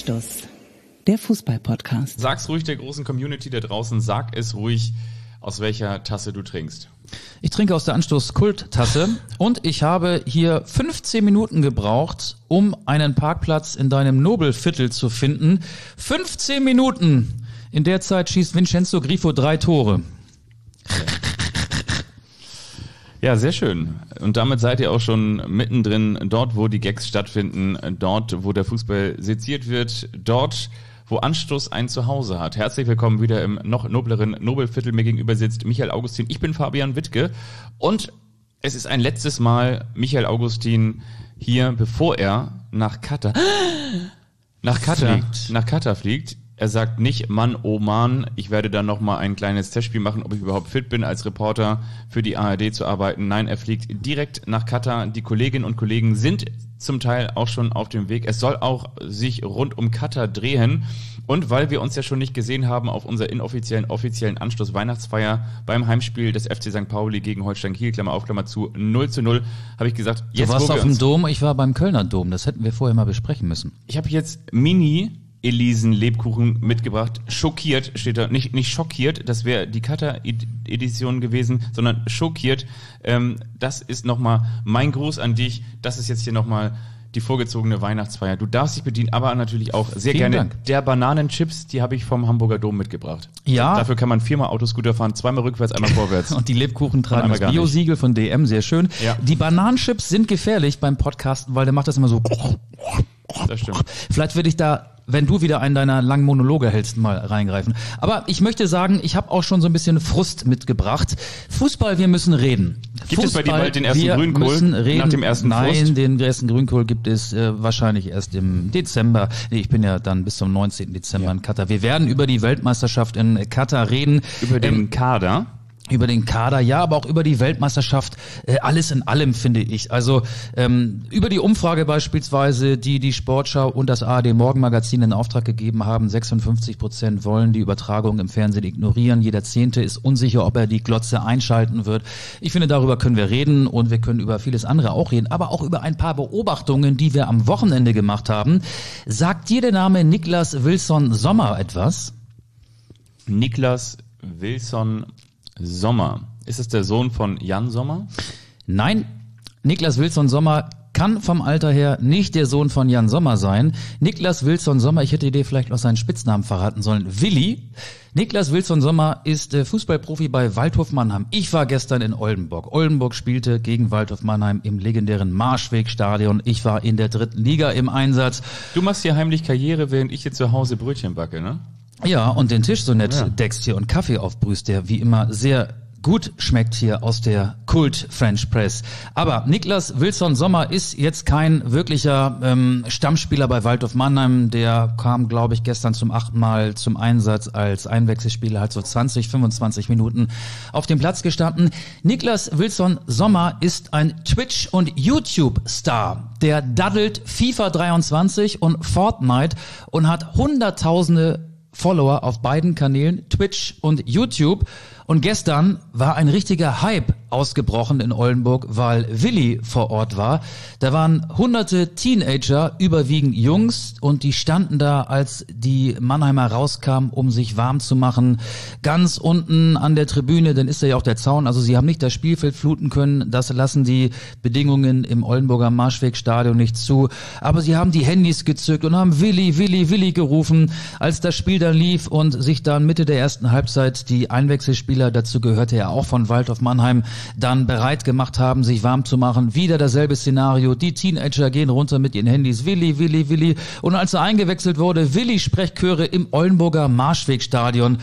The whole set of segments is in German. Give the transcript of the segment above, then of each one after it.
Anstoß, der Fußball-Podcast. Sag's ruhig der großen Community da draußen, sag es ruhig, aus welcher Tasse du trinkst. Ich trinke aus der Anstoß-Kult-Tasse und ich habe hier 15 Minuten gebraucht, um einen Parkplatz in deinem Nobelviertel zu finden. 15 Minuten! In der Zeit schießt Vincenzo Grifo 3 Tore. Ja, sehr schön. Und damit seid ihr auch schon mittendrin, dort, wo die Gags stattfinden, dort, wo der Fußball seziert wird, dort, wo Anstoß ein Zuhause hat. Herzlich willkommen wieder im noch nobleren Nobelviertel. Mir gegenüber sitzt Michael Augustin. Ich bin Fabian Wittke. Und es ist ein letztes Mal Michael Augustin hier, bevor er nach Katar fliegt. Er sagt nicht, Mann, oh Mann, ich werde dann nochmal ein kleines Testspiel machen, ob ich überhaupt fit bin, als Reporter für die ARD zu arbeiten. Nein, er fliegt direkt nach Katar. Die Kolleginnen und Kollegen sind zum Teil auch schon auf dem Weg. Es soll auch sich rund um Katar drehen. Und weil wir uns ja schon nicht gesehen haben auf unserer offiziellen Anstoß-Weihnachtsfeier beim Heimspiel des FC St. Pauli gegen Holstein Kiel, Klammer auf, Klammer zu, 0:0, habe ich gesagt, jetzt du warst auf dem Dom, ich war beim Kölner Dom. Das hätten wir vorher mal besprechen müssen. Ich habe jetzt Elisen-Lebkuchen mitgebracht. Schockiert steht da, nicht schockiert, das wäre die Katar-Edition gewesen, sondern schockiert. Das ist nochmal mein Gruß an dich. Das ist jetzt hier nochmal die vorgezogene Weihnachtsfeier. Du darfst dich bedienen, aber natürlich auch sehr Vielen gerne Dank. der Bananenchips, die habe ich vom Hamburger Dom mitgebracht. Ja. Dafür kann man 4-mal Autoscooter fahren, 2-mal rückwärts, einmal vorwärts. Und die Lebkuchen tragen das Bio-Siegel von DM, sehr schön. Ja. Die Bananenchips sind gefährlich beim Podcasten, weil der macht das immer so. Das stimmt. Vielleicht würde ich da, wenn du wieder einen deiner langen Monologe hältst, mal reingreifen. Aber ich möchte sagen, ich habe auch schon so ein bisschen Frust mitgebracht. Fußball, wir müssen reden. Gibt es bei dir bald den ersten Grünkohl nach dem ersten Frust? Nein, den ersten Grünkohl gibt es wahrscheinlich erst im Dezember. Nee, ich bin ja dann bis zum 19. Dezember in Katar. Wir werden über die Weltmeisterschaft in Katar reden. Über den Kader? Über den Kader, ja, aber auch über die Weltmeisterschaft, alles in allem, finde ich. Also über die Umfrage beispielsweise, die Sportschau und das ARD Morgenmagazin in Auftrag gegeben haben, 56% wollen die Übertragung im Fernsehen ignorieren. Jeder Zehnte ist unsicher, ob er die Glotze einschalten wird. Ich finde, darüber können wir reden und wir können über vieles andere auch reden, aber auch über ein paar Beobachtungen, die wir am Wochenende gemacht haben. Sagt dir der Name Niklas Wilson Sommer etwas? Niklas Wilson Sommer. Ist es der Sohn von Jan Sommer? Nein, Niklas Wilson Sommer kann vom Alter her nicht der Sohn von Jan Sommer sein. Niklas Wilson Sommer, ich hätte dir vielleicht noch seinen Spitznamen verraten sollen, Willi. Niklas Wilson Sommer ist Fußballprofi bei Waldhof Mannheim. Ich war gestern in Oldenburg. Oldenburg spielte gegen Waldhof Mannheim im legendären Marschwegstadion. Ich war in der 3. Liga im Einsatz. Du machst hier heimlich Karriere, während ich hier zu Hause Brötchen backe, ne? Ja, und den Tisch so nett deckst hier und Kaffee aufbrühst, der wie immer sehr gut schmeckt hier aus der Kult French Press. Aber Niklas Wilson Sommer ist jetzt kein wirklicher Stammspieler bei Waldhof Mannheim. Der kam, glaube ich, gestern zum 8. Mal zum Einsatz als Einwechselspieler, hat so 20, 25 Minuten auf dem Platz gestanden. Niklas Wilson Sommer ist ein Twitch- und YouTube-Star. Der daddelt FIFA 23 und Fortnite und hat Hunderttausende Follower auf beiden Kanälen, Twitch und YouTube. Und gestern war ein richtiger Hype ausgebrochen in Oldenburg, weil Willi vor Ort war. Da waren hunderte Teenager, überwiegend Jungs, und die standen da, als die Mannheimer rauskamen, um sich warm zu machen. Ganz unten an der Tribüne, dann ist da ja auch der Zaun, also sie haben nicht das Spielfeld fluten können, das lassen die Bedingungen im Oldenburger Marschwegstadion nicht zu. Aber sie haben die Handys gezückt und haben Willi, Willi, Willi gerufen, als das Spiel dann lief und sich dann Mitte der ersten Halbzeit die Einwechselspieler, dazu gehörte er auch von Waldhof Mannheim, dann bereit gemacht haben, sich warm zu machen. Wieder dasselbe Szenario. Die Teenager gehen runter mit ihren Handys. Willi, Willi, Willi. Und als er eingewechselt wurde, Willi-Sprechchöre im Oldenburger Marschwegstadion.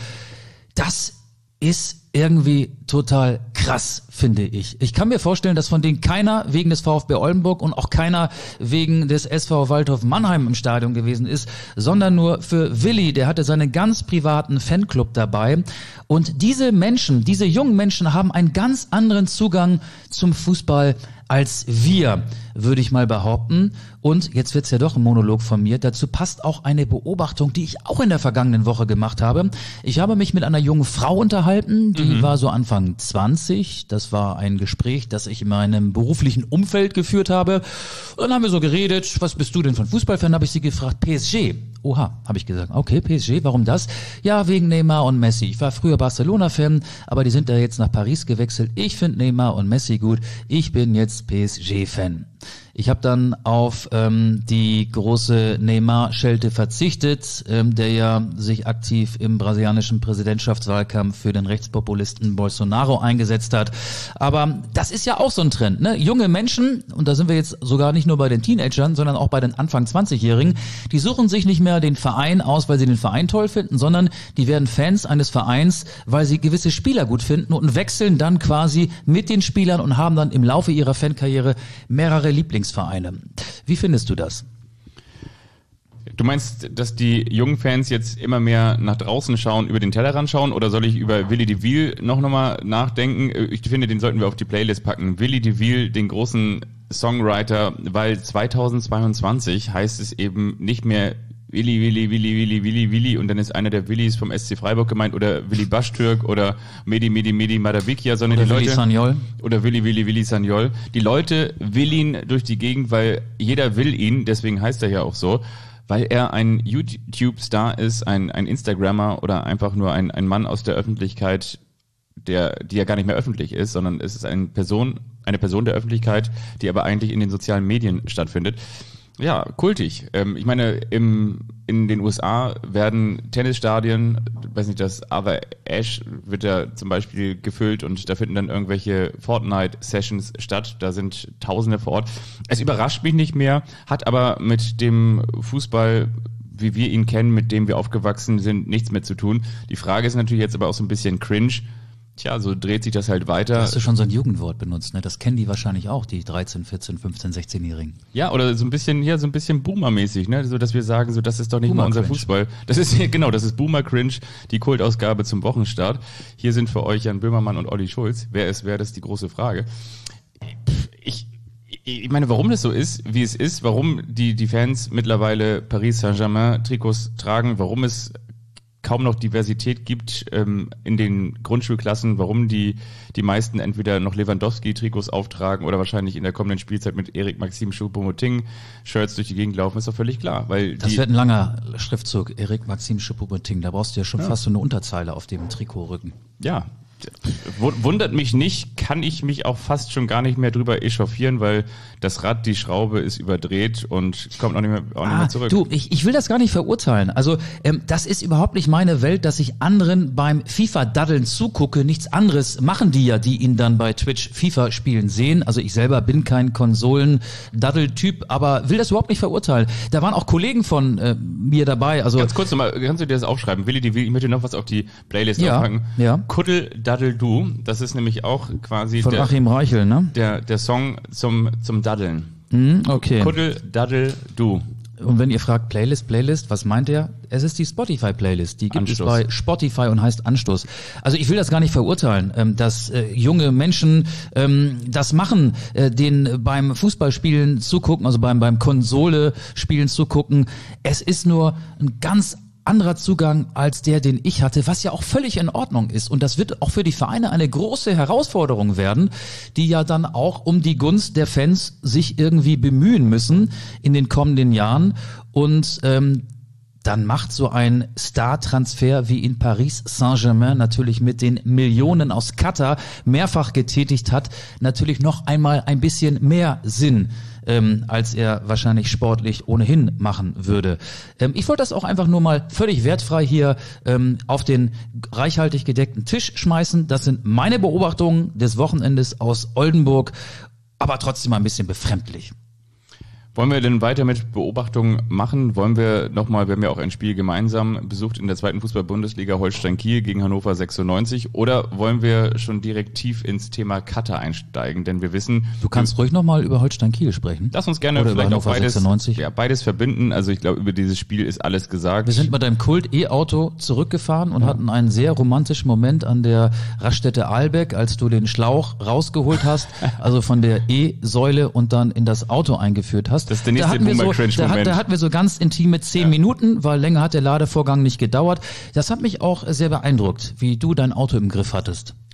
Das ist irgendwie total krass, finde ich. Ich kann mir vorstellen, dass von denen keiner wegen des VfB Oldenburg und auch keiner wegen des SV Waldhof Mannheim im Stadion gewesen ist, sondern nur für Willi, der hatte seinen ganz privaten Fanclub dabei. Und diese Menschen, diese jungen Menschen haben einen ganz anderen Zugang zum Fußball als wir, würde ich mal behaupten. Und jetzt wird's ja doch ein Monolog von mir. Dazu passt auch eine Beobachtung, die ich auch in der vergangenen Woche gemacht habe. Ich habe mich mit einer jungen Frau unterhalten, die war so Anfang 20. Das war ein Gespräch, das ich in meinem beruflichen Umfeld geführt habe. Und dann haben wir so geredet, was bist du denn von Fußballfan? Habe ich sie gefragt, PSG Oha, habe ich gesagt. Okay, PSG, warum das? Ja, wegen Neymar und Messi. Ich war früher Barcelona-Fan, aber die sind da jetzt nach Paris gewechselt. Ich finde Neymar und Messi gut. Ich bin jetzt PSG-Fan. Ich habe dann auf die große Neymar-Schelte verzichtet, der ja sich aktiv im brasilianischen Präsidentschaftswahlkampf für den Rechtspopulisten Bolsonaro eingesetzt hat. Aber das ist ja auch so ein Trend, ne? Junge Menschen, und da sind wir jetzt sogar nicht nur bei den Teenagern, sondern auch bei den Anfang 20-Jährigen, die suchen sich nicht mehr den Verein aus, weil sie den Verein toll finden, sondern die werden Fans eines Vereins, weil sie gewisse Spieler gut finden und wechseln dann quasi mit den Spielern und haben dann im Laufe ihrer Fankarriere mehrere Lieblingsvereine. Wie findest du das? Du meinst, dass die jungen Fans jetzt immer mehr nach draußen schauen, über den Tellerrand schauen, oder soll ich über Willi de Wiel noch mal nachdenken? Ich finde, den sollten wir auf die Playlist packen. Willi de Wiel, den großen Songwriter, weil 2022 heißt es eben nicht mehr Willi und dann ist einer der Willis vom SC Freiburg gemeint oder Willi Baschtürk oder Medi Madavikia, sondern oder die Willi Leute Sagnol. Oder Willi Sagnol. Die Leute will ihn durch die Gegend, weil jeder will ihn, deswegen heißt er ja auch so, weil er ein YouTube-Star ist, ein Instagrammer oder einfach nur ein Mann aus der Öffentlichkeit, die ja gar nicht mehr öffentlich ist, sondern es ist eine Person der Öffentlichkeit, die aber eigentlich in den sozialen Medien stattfindet. Ja, kultig. Ich meine, in den USA werden Tennisstadien, weiß nicht, das Arthur Ashe wird da zum Beispiel gefüllt und da finden dann irgendwelche Fortnite-Sessions statt. Da sind Tausende vor Ort. Es überrascht mich nicht mehr, hat aber mit dem Fußball, wie wir ihn kennen, mit dem wir aufgewachsen sind, nichts mehr zu tun. Die Frage ist natürlich jetzt aber auch so ein bisschen cringe. Tja, so dreht sich das halt weiter. Hast du schon so ein Jugendwort benutzt, ne? Das kennen die wahrscheinlich auch, die 13, 14, 15, 16-Jährigen. Ja, oder so ein bisschen Boomer-mäßig, ne? So, dass wir sagen, so, das ist doch nicht mal unser Fußball. Das ist Boomer-Cringe, die Kultausgabe zum Wochenstart. Hier sind für euch Jan Böhmermann und Olli Schulz. Wer ist wer, das ist die große Frage. Ich meine, warum das so ist, wie es ist, warum die Fans mittlerweile Paris Saint-Germain-Trikots tragen, warum es kaum noch Diversität gibt in den Grundschulklassen, warum die meisten entweder noch Lewandowski-Trikots auftragen oder wahrscheinlich in der kommenden Spielzeit mit Erik Maxim Choupo-Moting Shirts durch die Gegend laufen, ist doch völlig klar. Weil das wird ein langer Schriftzug, Erik Maxim Choupo-Moting, da brauchst du ja schon fast so eine Unterzeile auf dem Trikotrücken. Ja, wundert mich nicht, kann ich mich auch fast schon gar nicht mehr drüber echauffieren, weil das Rad, die Schraube ist überdreht und kommt auch nicht mehr zurück. Du, ich will das gar nicht verurteilen. Also das ist überhaupt nicht meine Welt, dass ich anderen beim FIFA-Daddeln zugucke. Nichts anderes machen die ja, die ihn dann bei Twitch FIFA spielen sehen. Also ich selber bin kein Konsolen-Daddel-Typ, aber will das überhaupt nicht verurteilen. Da waren auch Kollegen von mir dabei. Also ganz kurz nochmal, kannst du dir das aufschreiben? Willi, ich möchte noch was auf die Playlist aufpacken. Ja. Kuddel, Daddel, Du, das ist nämlich auch quasi von Achim Reichel, ne? Der Song zum Daddeln. Okay. Kuddel, Daddel, Du. Und wenn ihr fragt Playlist, was meint er? Es ist die Spotify-Playlist. Die gibt es bei Spotify und heißt Anstoß. Also ich will das gar nicht verurteilen, dass junge Menschen das machen, den beim Fußballspielen zugucken, also beim Konsole-Spielen zugucken. Es ist nur ein ganz anderer Zugang als der, den ich hatte, was ja auch völlig in Ordnung ist. Und das wird auch für die Vereine eine große Herausforderung werden, die ja dann auch um die Gunst der Fans sich irgendwie bemühen müssen in den kommenden Jahren. Und dann macht so ein Star-Transfer wie in Paris Saint-Germain natürlich mit den Millionen aus Katar mehrfach getätigt hat, natürlich noch einmal ein bisschen mehr Sinn, als er wahrscheinlich sportlich ohnehin machen würde. Ich wollte das auch einfach nur mal völlig wertfrei hier auf den reichhaltig gedeckten Tisch schmeißen. Das sind meine Beobachtungen des Wochenendes aus Oldenburg, aber trotzdem ein bisschen befremdlich. Wollen wir denn weiter mit Beobachtungen machen? Wollen wir nochmal, wir haben ja auch ein Spiel gemeinsam besucht in der 2. Fußball-Bundesliga, Holstein-Kiel gegen Hannover 96, oder wollen wir schon direkt tief ins Thema Katar einsteigen? Denn wir wissen... Du kannst ruhig nochmal über Holstein-Kiel sprechen. Lass uns gerne oder vielleicht auch beides verbinden. Also ich glaube, über dieses Spiel ist alles gesagt. Wir sind mit einem Kult-E-Auto zurückgefahren und hatten einen sehr romantischen Moment an der Raststätte Ahlbeck, als du den Schlauch rausgeholt hast, also von der E-Säule und dann in das Auto eingeführt hast. Das ist der nächste Boomer-Cringe-Moment. Da hatten wir so ganz intime 10 Minuten, weil länger hat der Ladevorgang nicht gedauert. Das hat mich auch sehr beeindruckt, wie du dein Auto im Griff hattest.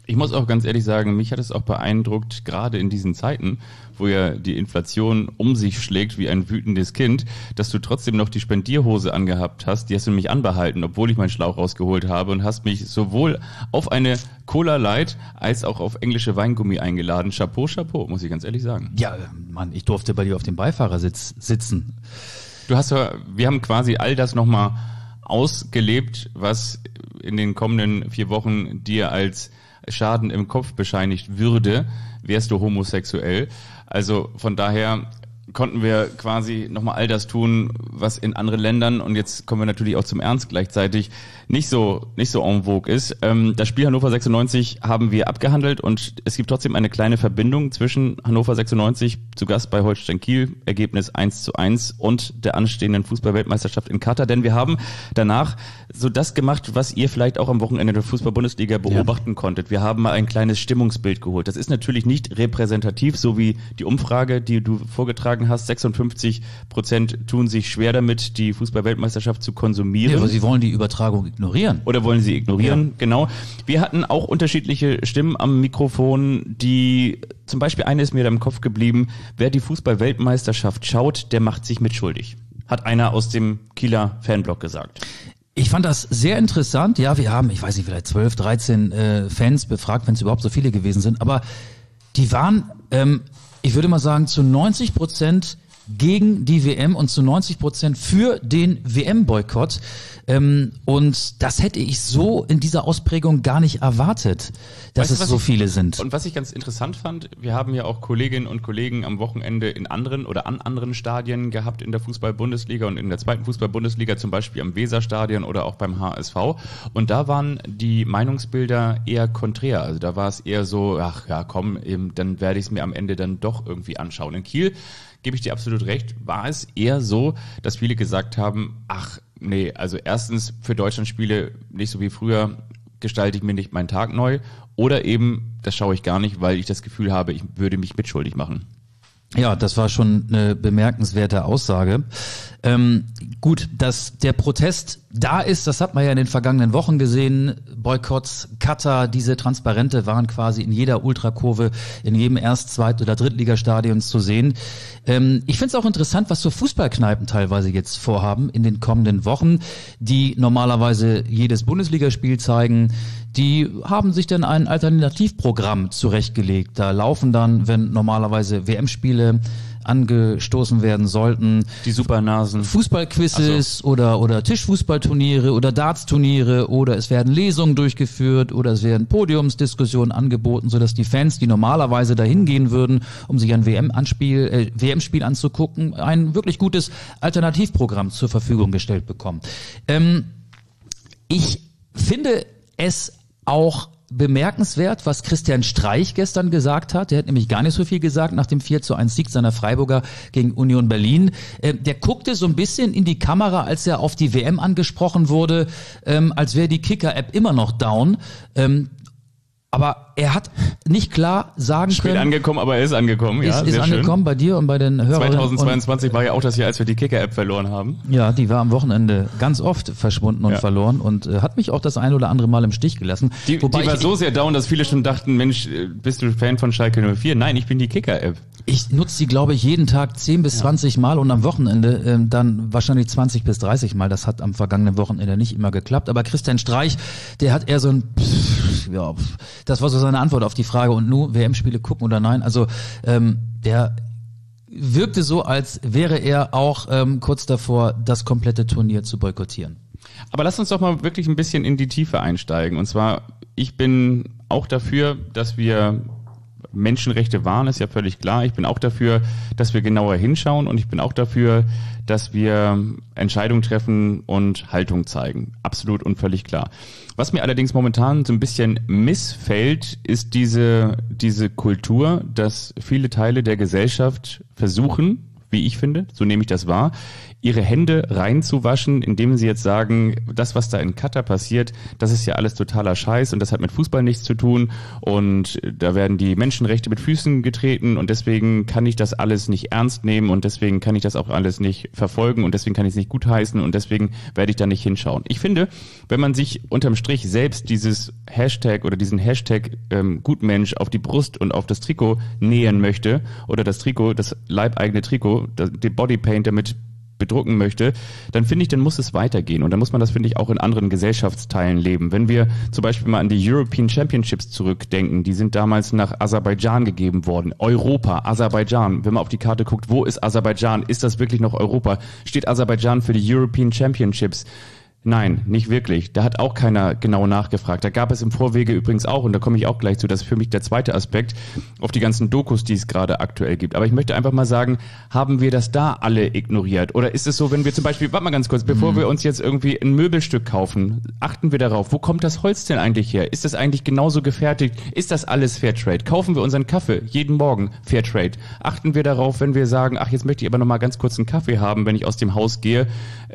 Ich muss auch ganz ehrlich sagen, mich hat es auch beeindruckt, gerade in diesen Zeiten, wo ja die Inflation um sich schlägt wie ein wütendes Kind, dass du trotzdem noch die Spendierhose angehabt hast. Die hast du nämlich anbehalten, obwohl ich meinen Schlauch rausgeholt habe, und hast mich sowohl auf eine Cola Light als auch auf englische Weingummi eingeladen. Chapeau, Chapeau, muss ich ganz ehrlich sagen. Ja, Mann, ich durfte bei dir auf dem Beifahrersitz sitzen. Wir haben quasi all das nochmal ausgelebt, was in den kommenden 4 Wochen dir als Schaden im Kopf bescheinigt würde, wärst du homosexuell. Also von daher konnten wir quasi nochmal all das tun, was in anderen Ländern, und jetzt kommen wir natürlich auch zum Ernst gleichzeitig, nicht so en vogue ist. Das Spiel Hannover 96 haben wir abgehandelt, und es gibt trotzdem eine kleine Verbindung zwischen Hannover 96 zu Gast bei Holstein Kiel, Ergebnis 1:1, und der anstehenden Fußball-Weltmeisterschaft in Katar, denn wir haben danach so das gemacht, was ihr vielleicht auch am Wochenende der Fußball-Bundesliga beobachten konntet. Wir haben mal ein kleines Stimmungsbild geholt. Das ist natürlich nicht repräsentativ, so wie die Umfrage, die du vorgetragen hast. 56% tun sich schwer damit, die Fußball-Weltmeisterschaft zu konsumieren. Ja, aber sie wollen die Übertragung ignorieren. Oder wollen sie ignorieren, ja. Genau. Wir hatten auch unterschiedliche Stimmen am Mikrofon, die, zum Beispiel eine ist mir da im Kopf geblieben: Wer die Fußball-Weltmeisterschaft schaut, der macht sich mitschuldig. Hat einer aus dem Kieler Fanblog gesagt. Ich fand das sehr interessant. Ja, wir haben, ich weiß nicht, vielleicht 12, 13 Fans befragt, wenn es überhaupt so viele gewesen sind. Aber die waren, ich würde mal sagen, zu 90% gegen die WM und zu 90% für den WM-Boykott. Und das hätte ich so in dieser Ausprägung gar nicht erwartet, dass es so viele sind. Und was ich ganz interessant fand, wir haben ja auch Kolleginnen und Kollegen am Wochenende in anderen oder an anderen Stadien gehabt in der Fußball-Bundesliga und in der zweiten Fußball-Bundesliga, zum Beispiel am Weserstadion oder auch beim HSV. Und da waren die Meinungsbilder eher konträr. Also da war es eher so, ach ja, komm, eben, dann werde ich es mir am Ende dann doch irgendwie anschauen. In Kiel, gebe ich dir absolut recht, war es eher so, dass viele gesagt haben, ach nee, also erstens für Deutschlandspiele nicht so wie früher, gestalte ich mir nicht meinen Tag neu, oder eben, das schaue ich gar nicht, weil ich das Gefühl habe, ich würde mich mitschuldig machen. Ja, das war schon eine bemerkenswerte Aussage. Gut, dass der Protest da ist, das hat man ja in den vergangenen Wochen gesehen. Boykotts, Katar, diese Transparente waren quasi in jeder Ultrakurve, in jedem Erst-, Zweit- oder Drittligastadion zu sehen. Ich finde es auch interessant, was so Fußballkneipen teilweise jetzt vorhaben in den kommenden Wochen, die normalerweise jedes Bundesligaspiel zeigen. Die haben sich dann ein Alternativprogramm zurechtgelegt. Da laufen dann, wenn normalerweise WM-Spiele angestoßen werden sollten, die Supernasen, Fußballquizzes oder Tischfußballturniere oder Dartsturniere, oder es werden Lesungen durchgeführt oder es werden Podiumsdiskussionen angeboten, sodass die Fans, die normalerweise dahin gehen würden, um sich ein WM-Spiel anzugucken, ein wirklich gutes Alternativprogramm zur Verfügung gestellt bekommen. Ich finde es auch bemerkenswert, was Christian Streich gestern gesagt hat. Der hat nämlich gar nicht so viel gesagt nach dem 4:1 Sieg seiner Freiburger gegen Union Berlin. Der guckte so ein bisschen in die Kamera, als er auf die WM angesprochen wurde, als wäre die Kicker-App immer noch down. Aber er hat nicht klar sagen können. Spät angekommen, aber er ist angekommen. Ja, ist angekommen schön. Bei dir und bei den Hörern. 2022 war ja auch das Jahr, als wir die Kicker-App verloren haben. Ja, die war am Wochenende ganz oft verschwunden und verloren und hat mich auch das ein oder andere Mal im Stich gelassen. Die war so sehr down, dass viele schon dachten, Mensch, bist du Fan von Schalke 04? Nein, ich bin die Kicker-App. Ich nutze die, glaube ich, jeden Tag 10 bis 20 Mal und am Wochenende dann wahrscheinlich 20 bis 30 Mal. Das hat am vergangenen Wochenende nicht immer geklappt. Aber Christian Streich, der hat eher so ein das war so seine Antwort auf die Frage, und nun WM-Spiele gucken oder nein. Also der wirkte so, als wäre er auch kurz davor, das komplette Turnier zu boykottieren. Aber lass uns doch mal wirklich ein bisschen in die Tiefe einsteigen. Und zwar, ich bin auch dafür, dass wir Menschenrechte wahren, ist ja völlig klar. Ich bin auch dafür, dass wir genauer hinschauen, und ich bin auch dafür, dass wir Entscheidungen treffen und Haltung zeigen. Absolut und völlig klar. Was mir allerdings momentan so ein bisschen missfällt, ist diese Kultur, dass viele Teile der Gesellschaft versuchen, wie ich finde, so nehme ich das wahr, ihre Hände reinzuwaschen, indem sie jetzt sagen, das, was da in Katar passiert, das ist ja alles totaler Scheiß und das hat mit Fußball nichts zu tun und da werden die Menschenrechte mit Füßen getreten und deswegen kann ich das alles nicht ernst nehmen und deswegen kann ich das auch alles nicht verfolgen und deswegen kann ich es nicht gutheißen und deswegen werde ich da nicht hinschauen. Ich finde, wenn man sich unterm Strich selbst dieses Hashtag oder diesen Hashtag Gutmensch auf die Brust und auf das Trikot nähen möchte oder das Trikot, das leibeigene Trikot, den Bodypaint damit bedrucken möchte, dann finde ich, dann muss es weitergehen und dann muss man das, finde ich, auch in anderen Gesellschaftsteilen leben. Wenn wir zum Beispiel mal an die European Championships zurückdenken, die sind damals nach Aserbaidschan gegeben worden. Europa, Aserbaidschan. Wenn man auf die Karte guckt, wo ist Aserbaidschan? Ist das wirklich noch Europa? Steht Aserbaidschan für die European Championships? Nein, nicht wirklich. Da hat auch keiner genau nachgefragt. Da gab es im Vorwege übrigens auch, und da komme ich auch gleich zu, das ist für mich der zweite Aspekt, auf die ganzen Dokus, die es gerade aktuell gibt. Aber ich möchte einfach mal sagen, haben wir das da alle ignoriert? Oder ist es so, wenn wir zum Beispiel, warte mal ganz kurz, bevor wir uns jetzt irgendwie ein Möbelstück kaufen, achten wir darauf, wo kommt das Holz denn eigentlich her? Ist das eigentlich genauso gefertigt? Ist das alles Fairtrade? Kaufen wir unseren Kaffee jeden Morgen Fairtrade? Achten wir darauf, wenn wir sagen, ach, jetzt möchte ich aber noch mal ganz kurz einen Kaffee haben, wenn ich aus dem Haus gehe,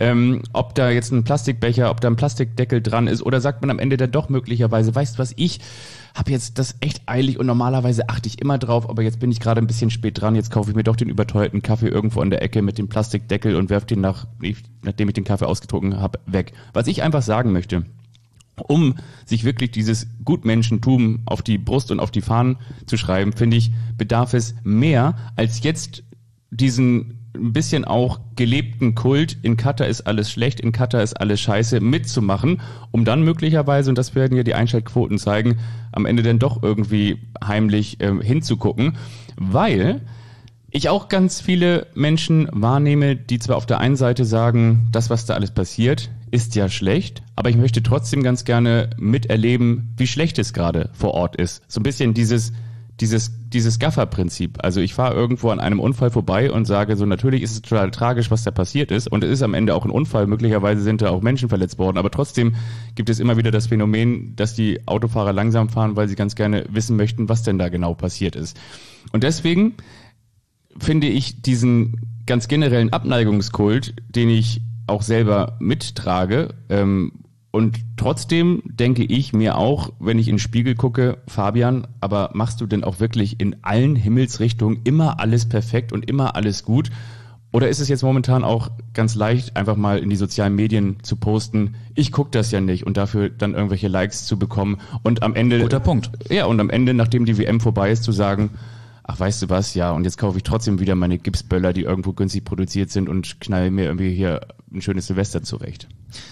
ob da jetzt ein Plastikbecher, ob da ein Plastikdeckel dran ist oder sagt man am Ende dann doch möglicherweise, weißt du was, ich habe jetzt das echt eilig und normalerweise achte ich immer drauf, aber jetzt bin ich gerade ein bisschen spät dran, jetzt kaufe ich mir doch den überteuerten Kaffee irgendwo an der Ecke mit dem Plastikdeckel und werfe den nachdem ich den Kaffee ausgetrunken habe, weg. Was ich einfach sagen möchte, um sich wirklich dieses Gutmenschentum auf die Brust und auf die Fahnen zu schreiben, finde ich, bedarf es mehr als jetzt diesen ein bisschen auch gelebten Kult, in Katar ist alles schlecht, in Katar ist alles scheiße, mitzumachen, um dann möglicherweise, und das werden ja die Einschaltquoten zeigen, am Ende dann doch irgendwie heimlich hinzugucken, weil ich auch ganz viele Menschen wahrnehme, die zwar auf der einen Seite sagen, das, was da alles passiert, ist ja schlecht, aber ich möchte trotzdem ganz gerne miterleben, wie schlecht es gerade vor Ort ist. So ein bisschen dieses Gaffer-Prinzip. Also ich fahre irgendwo an einem Unfall vorbei und sage so, natürlich ist es total tragisch, was da passiert ist und es ist am Ende auch ein Unfall, möglicherweise sind da auch Menschen verletzt worden, aber trotzdem gibt es immer wieder das Phänomen, dass die Autofahrer langsam fahren, weil sie ganz gerne wissen möchten, was denn da genau passiert ist. Und deswegen finde ich diesen ganz generellen Abneigungskult, den ich auch selber mittrage, und trotzdem denke ich mir auch, wenn ich in den Spiegel gucke, Fabian, aber machst du denn auch wirklich in allen Himmelsrichtungen immer alles perfekt und immer alles gut? Oder ist es jetzt momentan auch ganz leicht, einfach mal in die sozialen Medien zu posten, ich gucke das ja nicht und dafür dann irgendwelche Likes zu bekommen und am Ende... Guter Punkt. Ja, und am Ende, nachdem die WM vorbei ist, zu sagen, ach, weißt du was, ja, und jetzt kaufe ich trotzdem wieder meine Gipsböller, die irgendwo günstig produziert sind und knall mir irgendwie hier ein schönes Silvester zurecht.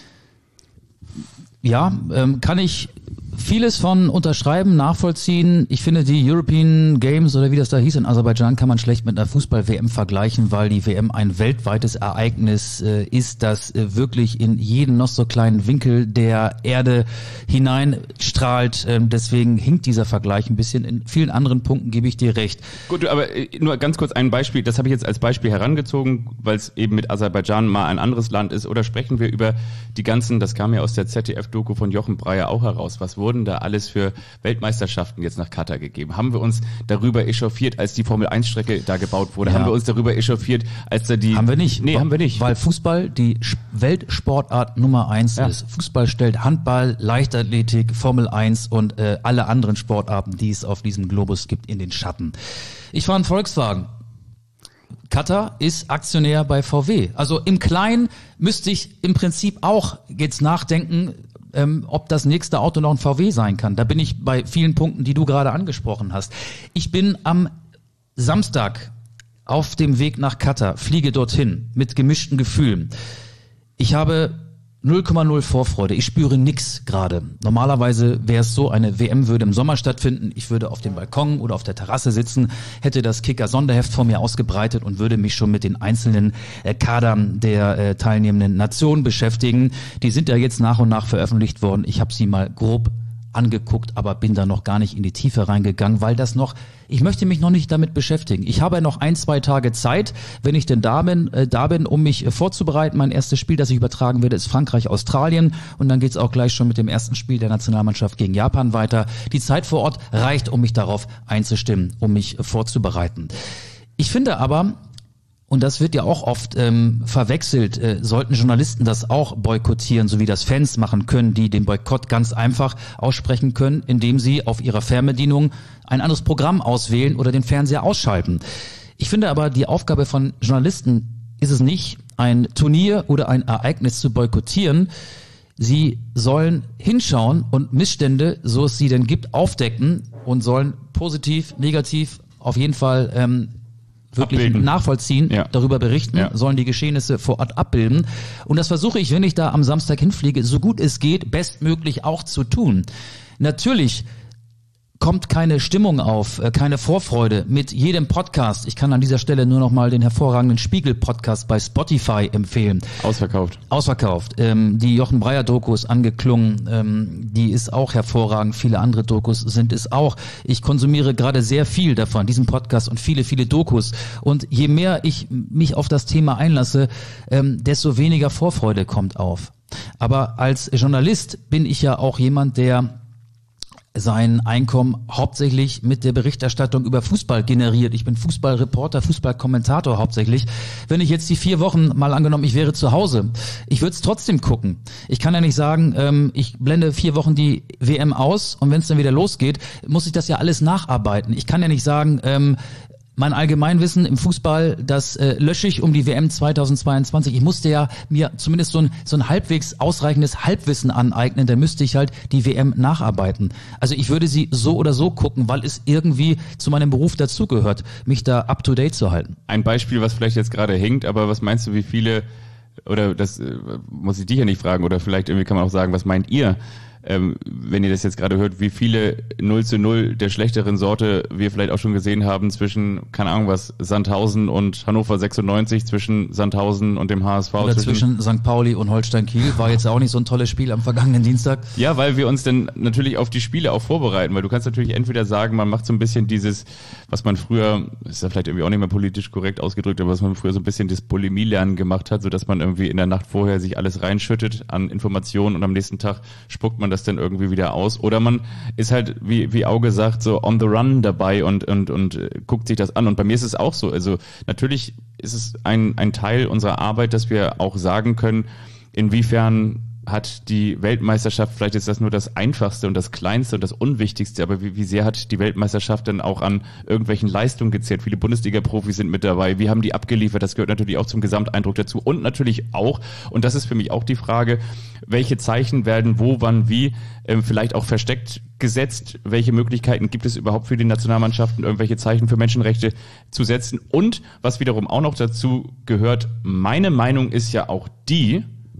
Ja, kann ich vieles von unterschreiben, nachvollziehen. Ich finde, die European Games oder wie das da hieß in Aserbaidschan kann man schlecht mit einer Fußball-WM vergleichen, weil die WM ein weltweites Ereignis ist, das wirklich in jeden noch so kleinen Winkel der Erde hineinstrahlt. Deswegen hinkt dieser Vergleich ein bisschen. In vielen anderen Punkten gebe ich dir recht. Gut, aber nur ganz kurz ein Beispiel, das habe ich jetzt als Beispiel herangezogen, weil es eben mit Aserbaidschan mal ein anderes Land ist. Oder sprechen wir über die ganzen, das kam ja aus der ZDF-Doku von Jochen Breyer auch heraus, was wurden da alles für Weltmeisterschaften jetzt nach Katar gegeben? Haben wir uns darüber echauffiert, als die Formel-1-Strecke da gebaut wurde? Ja. Haben wir uns darüber echauffiert, als da die... Haben wir nicht. Nee, haben wir nicht. Weil Fußball die Weltsportart Nummer 1 ist. Fußball stellt Handball, Leichtathletik, Formel 1 und alle anderen Sportarten, die es auf diesem Globus gibt, in den Schatten. Ich fahre einen Volkswagen. Katar ist Aktionär bei VW. Also im Kleinen müsste ich im Prinzip auch jetzt nachdenken, ob das nächste Auto noch ein VW sein kann. Da bin ich bei vielen Punkten, die du gerade angesprochen hast. Ich bin am Samstag auf dem Weg nach Katar, fliege dorthin mit gemischten Gefühlen. Ich habe 0,0 Vorfreude. Ich spüre nix gerade. Normalerweise wäre es so, eine WM würde im Sommer stattfinden. Ich würde auf dem Balkon oder auf der Terrasse sitzen, hätte das Kicker-Sonderheft vor mir ausgebreitet und würde mich schon mit den einzelnen Kadern der teilnehmenden Nationen beschäftigen. Die sind ja jetzt nach und nach veröffentlicht worden. Ich habe sie mal grob angeguckt, aber bin da noch gar nicht in die Tiefe reingegangen, weil ich möchte mich noch nicht damit beschäftigen. Ich habe noch 1-2 Tage Zeit, wenn ich denn da bin, um mich vorzubereiten. Mein erstes Spiel, das ich übertragen werde, ist Frankreich-Australien und dann geht's auch gleich schon mit dem ersten Spiel der Nationalmannschaft gegen Japan weiter. Die Zeit vor Ort reicht, um mich darauf einzustimmen, um mich vorzubereiten. Ich finde aber, Und das wird ja auch oft verwechselt. Sollten Journalisten das auch boykottieren, so wie das Fans machen können, die den Boykott ganz einfach aussprechen können, indem sie auf ihrer Fernbedienung ein anderes Programm auswählen oder den Fernseher ausschalten. Ich finde aber, die Aufgabe von Journalisten ist es nicht, ein Turnier oder ein Ereignis zu boykottieren. Sie sollen hinschauen und Missstände, so es sie denn gibt, aufdecken und sollen positiv, negativ auf jeden Fall wirklich abbilden, nachvollziehen, darüber berichten, sollen die Geschehnisse vor Ort abbilden. Und das versuche ich, wenn ich da am Samstag hinfliege, so gut es geht, bestmöglich auch zu tun. Natürlich kommt keine Stimmung auf, keine Vorfreude mit jedem Podcast. Ich kann an dieser Stelle nur noch mal den hervorragenden Spiegel-Podcast bei Spotify empfehlen. Ausverkauft. Die Jochen Breyer-Doku ist angeklungen, die ist auch hervorragend. Viele andere Dokus sind es auch. Ich konsumiere gerade sehr viel davon, diesen Podcast und viele, viele Dokus. Und je mehr ich mich auf das Thema einlasse, desto weniger Vorfreude kommt auf. Aber als Journalist bin ich ja auch jemand, der sein Einkommen hauptsächlich mit der Berichterstattung über Fußball generiert. Ich bin Fußballreporter, Fußballkommentator hauptsächlich. Wenn ich jetzt die 4 Wochen, mal angenommen, ich wäre zu Hause, ich würde es trotzdem gucken. Ich kann ja nicht sagen, ich blende 4 Wochen die WM aus und wenn es dann wieder losgeht, muss ich das ja alles nacharbeiten. Ich kann ja nicht sagen, mein Allgemeinwissen im Fußball, das lösche ich um die WM 2022. Ich musste ja mir zumindest so ein halbwegs ausreichendes Halbwissen aneignen, dann müsste ich halt die WM nacharbeiten. Also ich würde sie so oder so gucken, weil es irgendwie zu meinem Beruf dazugehört, mich da up-to-date zu halten. Ein Beispiel, was vielleicht jetzt gerade hinkt, aber was meinst du, wie viele, oder das muss ich dich ja nicht fragen, oder vielleicht irgendwie kann man auch sagen, was meint ihr? Wenn ihr das jetzt gerade hört, wie viele 0:0 der schlechteren Sorte wir vielleicht auch schon gesehen haben zwischen, keine Ahnung was, Sandhausen und Hannover 96, zwischen Sandhausen und dem HSV. Oder zwischen St. Pauli und Holstein Kiel, war jetzt auch nicht so ein tolles Spiel am vergangenen Dienstag. Ja, weil wir uns dann natürlich auf die Spiele auch vorbereiten, weil du kannst natürlich entweder sagen, man macht so ein bisschen dieses, was man früher, ist ja vielleicht irgendwie auch nicht mehr politisch korrekt ausgedrückt, aber was man früher so ein bisschen das Bulimie-Lernen gemacht hat, sodass man irgendwie in der Nacht vorher sich alles reinschüttet an Informationen und am nächsten Tag spuckt man das dann irgendwie wieder aus. Oder man ist halt, wie Auge sagt, so on the run dabei und guckt sich das an. Und bei mir ist es auch so. Also natürlich ist es ein Teil unserer Arbeit, dass wir auch sagen können, inwiefern hat die Weltmeisterschaft, vielleicht ist das nur das Einfachste und das Kleinste und das Unwichtigste, aber wie sehr hat die Weltmeisterschaft denn auch an irgendwelchen Leistungen gezählt? Viele Bundesliga-Profis sind mit dabei. Wie haben die abgeliefert? Das gehört natürlich auch zum Gesamteindruck dazu. Und natürlich auch, und das ist für mich auch die Frage, welche Zeichen werden wo, wann, wie vielleicht auch versteckt gesetzt? Welche Möglichkeiten gibt es überhaupt für die Nationalmannschaften, irgendwelche Zeichen für Menschenrechte zu setzen? Und was wiederum auch noch dazu gehört, meine Meinung ist ja auch die,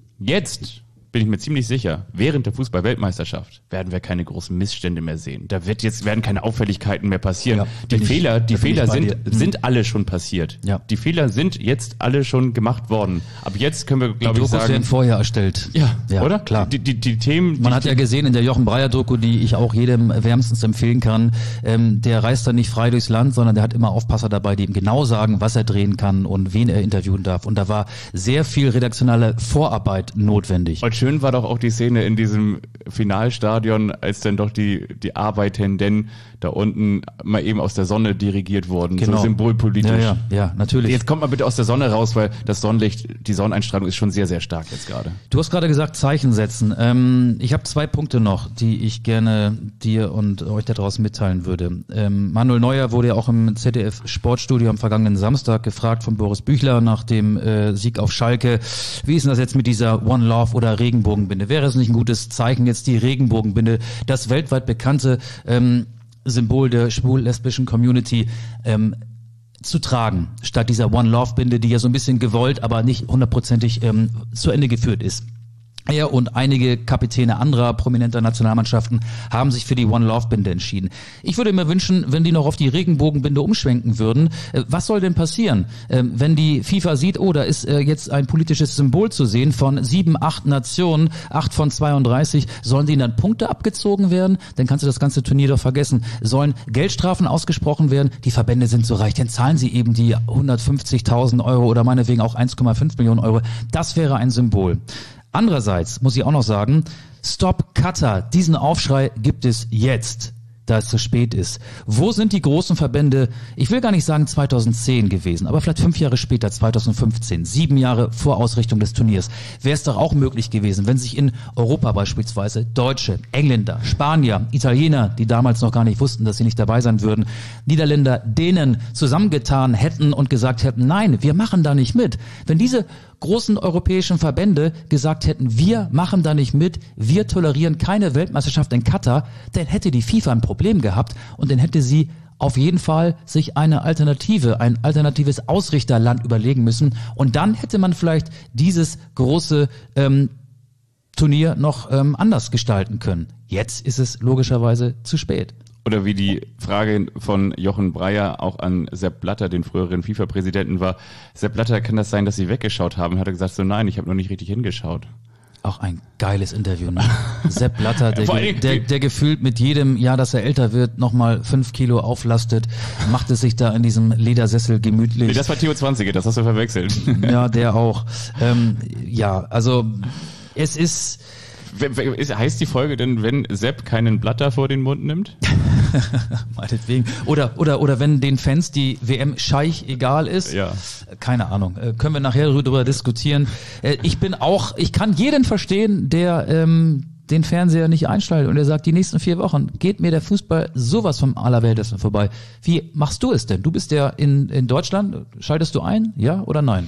jetzt bin ich mir ziemlich sicher, während der Fußball-Weltmeisterschaft werden wir keine großen Missstände mehr sehen. werden keine Auffälligkeiten mehr passieren. Ja, die Fehler sind alle schon passiert. Ja. Die Fehler sind jetzt alle schon gemacht worden. Ab jetzt können wir, glaube ich, sagen... Die Dokus werden vorher erstellt. Ja, oder? Klar. Die Themen... Man hat ja gesehen in der Jochen Breyer-Doku, die ich auch jedem wärmstens empfehlen kann, der reist dann nicht frei durchs Land, sondern der hat immer Aufpasser dabei, die ihm genau sagen, was er drehen kann und wen er interviewen darf. Und da war sehr viel redaktionelle Vorarbeit notwendig. Und schön war doch auch die Szene in diesem Finalstadion, als dann doch die Arbeitenden da unten mal eben aus der Sonne dirigiert wurden, genau. So symbolpolitisch. Ja, natürlich. Jetzt kommt mal bitte aus der Sonne raus, weil das Sonnenlicht, die Sonneneinstrahlung ist schon sehr, sehr stark jetzt gerade. Du hast gerade gesagt, Zeichen setzen. Ich habe 2 Punkte noch, die ich gerne dir und euch da draußen mitteilen würde. Manuel Neuer wurde ja auch im ZDF Sportstudio am vergangenen Samstag gefragt von Boris Büchler nach dem Sieg auf Schalke. Wie ist denn das jetzt mit dieser One Love oder Regenbogenbinde? Wäre es nicht ein gutes Zeichen, jetzt die Regenbogenbinde, das weltweit bekannte Symbol der schwul-lesbischen Community zu tragen, statt dieser One Love Binde, die ja so ein bisschen gewollt, aber nicht hundertprozentig zu Ende geführt ist. Er und einige Kapitäne anderer prominenter Nationalmannschaften haben sich für die One Love Binde entschieden. Ich würde mir wünschen, wenn die noch auf die Regenbogenbinde umschwenken würden. Was soll denn passieren, wenn die FIFA sieht, da ist jetzt ein politisches Symbol zu sehen von 7, 8 Nationen, 8 von 32, sollen denen dann Punkte abgezogen werden? Dann kannst du das ganze Turnier doch vergessen. Sollen Geldstrafen ausgesprochen werden? Die Verbände sind so reich, dann zahlen sie eben die 150.000 Euro oder meinetwegen auch 1,5 Millionen Euro. Das wäre ein Symbol. Andererseits muss ich auch noch sagen, Stop Qatar, diesen Aufschrei gibt es jetzt. da es zu spät ist. Wo sind die großen Verbände, ich will gar nicht sagen 2010 gewesen, aber vielleicht 5 Jahre später, 2015, 7 Jahre vor Ausrichtung des Turniers, wäre es doch auch möglich gewesen, wenn sich in Europa beispielsweise Deutsche, Engländer, Spanier, Italiener, die damals noch gar nicht wussten, dass sie nicht dabei sein würden, Niederländer, Dänen zusammengetan hätten und gesagt hätten, nein, wir machen da nicht mit. Wenn diese großen europäischen Verbände gesagt hätten, wir machen da nicht mit, wir tolerieren keine Weltmeisterschaft in Katar, dann hätte die FIFA ein Problem gehabt und dann hätte sie auf jeden Fall sich eine Alternative, ein alternatives Ausrichterland überlegen müssen und dann hätte man vielleicht dieses große Turnier noch anders gestalten können. Jetzt ist es logischerweise zu spät. Oder wie die Frage von Jochen Breyer auch an Sepp Blatter, den früheren FIFA-Präsidenten, war, Sepp Blatter, kann das sein, dass Sie weggeschaut haben? Hat er gesagt, so nein, ich habe noch nicht richtig hingeschaut. Auch ein geiles Interview, ne? Sepp Blatter, der gefühlt mit jedem Jahr, dass er älter wird, nochmal 5 Kilo auflastet, macht es sich da in diesem Ledersessel gemütlich. Nee, das war Theo 20er, das hast du verwechselt. Ja, der auch. Also es ist... Heißt die Folge denn, wenn Sepp keinen Blatter vor den Mund nimmt? Meinetwegen. Oder wenn den Fans die WM Scheich egal ist. Ja. Keine Ahnung. Können wir nachher darüber diskutieren. Ich kann jeden verstehen, der den Fernseher nicht einschaltet und der sagt, die nächsten 4 Wochen geht mir der Fußball sowas vom Allerweltesten vorbei. Wie machst du es denn? Du bist ja in Deutschland. Schaltest du ein? Ja oder nein?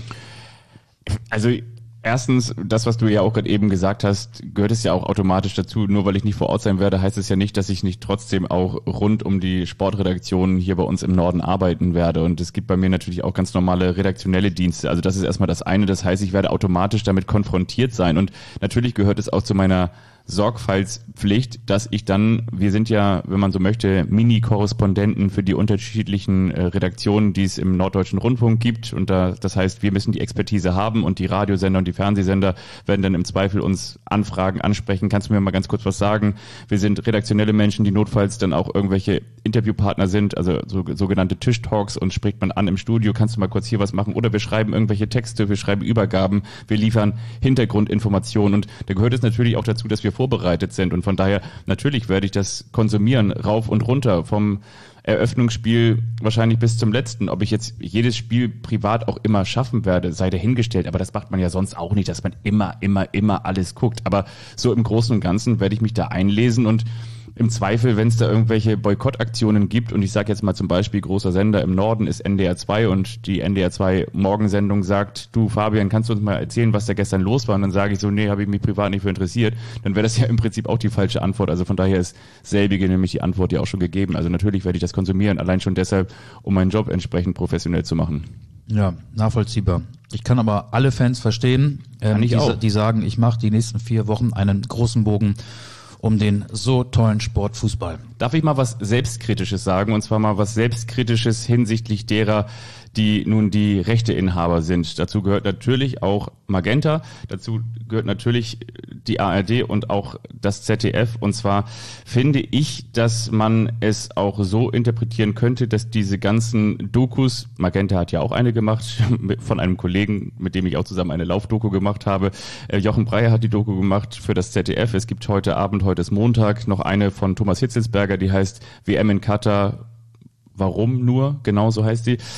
Also erstens, das, was du ja auch gerade eben gesagt hast, gehört es ja auch automatisch dazu. Nur weil ich nicht vor Ort sein werde, heißt es ja nicht, dass ich nicht trotzdem auch rund um die Sportredaktionen hier bei uns im Norden arbeiten werde. Und es gibt bei mir natürlich auch ganz normale redaktionelle Dienste. Also das ist erstmal das eine. Das heißt, ich werde automatisch damit konfrontiert sein. Und natürlich gehört es auch zu meiner Sorgfaltspflicht, dass ich dann, wir sind ja, wenn man so möchte, Mini-Korrespondenten für die unterschiedlichen Redaktionen, die es im Norddeutschen Rundfunk gibt. Und das heißt, wir müssen die Expertise haben und die Radiosender und die Fernsehsender werden dann im Zweifel uns anfragen, ansprechen. Kannst du mir mal ganz kurz was sagen? Wir sind redaktionelle Menschen, die notfalls dann auch irgendwelche Interviewpartner sind, also sogenannte Tischtalks, und spricht man an im Studio, kannst du mal kurz hier was machen? Oder wir schreiben irgendwelche Texte, wir schreiben Übergaben, wir liefern Hintergrundinformationen. Und da gehört es natürlich auch dazu, dass wir vorbereitet sind, und von daher natürlich werde ich das konsumieren, rauf und runter, vom Eröffnungsspiel wahrscheinlich bis zum letzten. Ob ich jetzt jedes Spiel privat auch immer schaffen werde, sei dahingestellt, aber das macht man ja sonst auch nicht, dass man immer alles guckt, aber so im Großen und Ganzen werde ich mich da einlesen und im Zweifel, wenn es da irgendwelche Boykottaktionen gibt, und ich sage jetzt mal zum Beispiel, großer Sender im Norden ist NDR 2 und die NDR 2 Morgensendung sagt, du Fabian, kannst du uns mal erzählen, was da gestern los war? Und dann sage ich so, nee, habe ich mich privat nicht für interessiert. Dann wäre das ja im Prinzip auch die falsche Antwort. Also von daher ist selbige nämlich die Antwort ja auch schon gegeben. Also natürlich werde ich das konsumieren, allein schon deshalb, um meinen Job entsprechend professionell zu machen. Ja, nachvollziehbar. Ich kann aber alle Fans verstehen, die sagen, ich mache die nächsten 4 Wochen einen großen Bogen um den so tollen Sport Fußball. Darf ich mal was Selbstkritisches sagen, und zwar mal was Selbstkritisches hinsichtlich derer, die nun die Rechteinhaber sind. Dazu gehört natürlich auch Magenta, dazu gehört natürlich die ARD und auch das ZDF. Und zwar finde ich, dass man es auch so interpretieren könnte, dass diese ganzen Dokus, Magenta hat ja auch eine gemacht, von einem Kollegen, mit dem ich auch zusammen eine Laufdoku gemacht habe. Jochen Breyer hat die Doku gemacht für das ZDF. Es gibt heute Abend, heute ist Montag, noch eine von Thomas Hitzelsberger, die heißt WM in Katar. Warum nur? Genau so heißt die.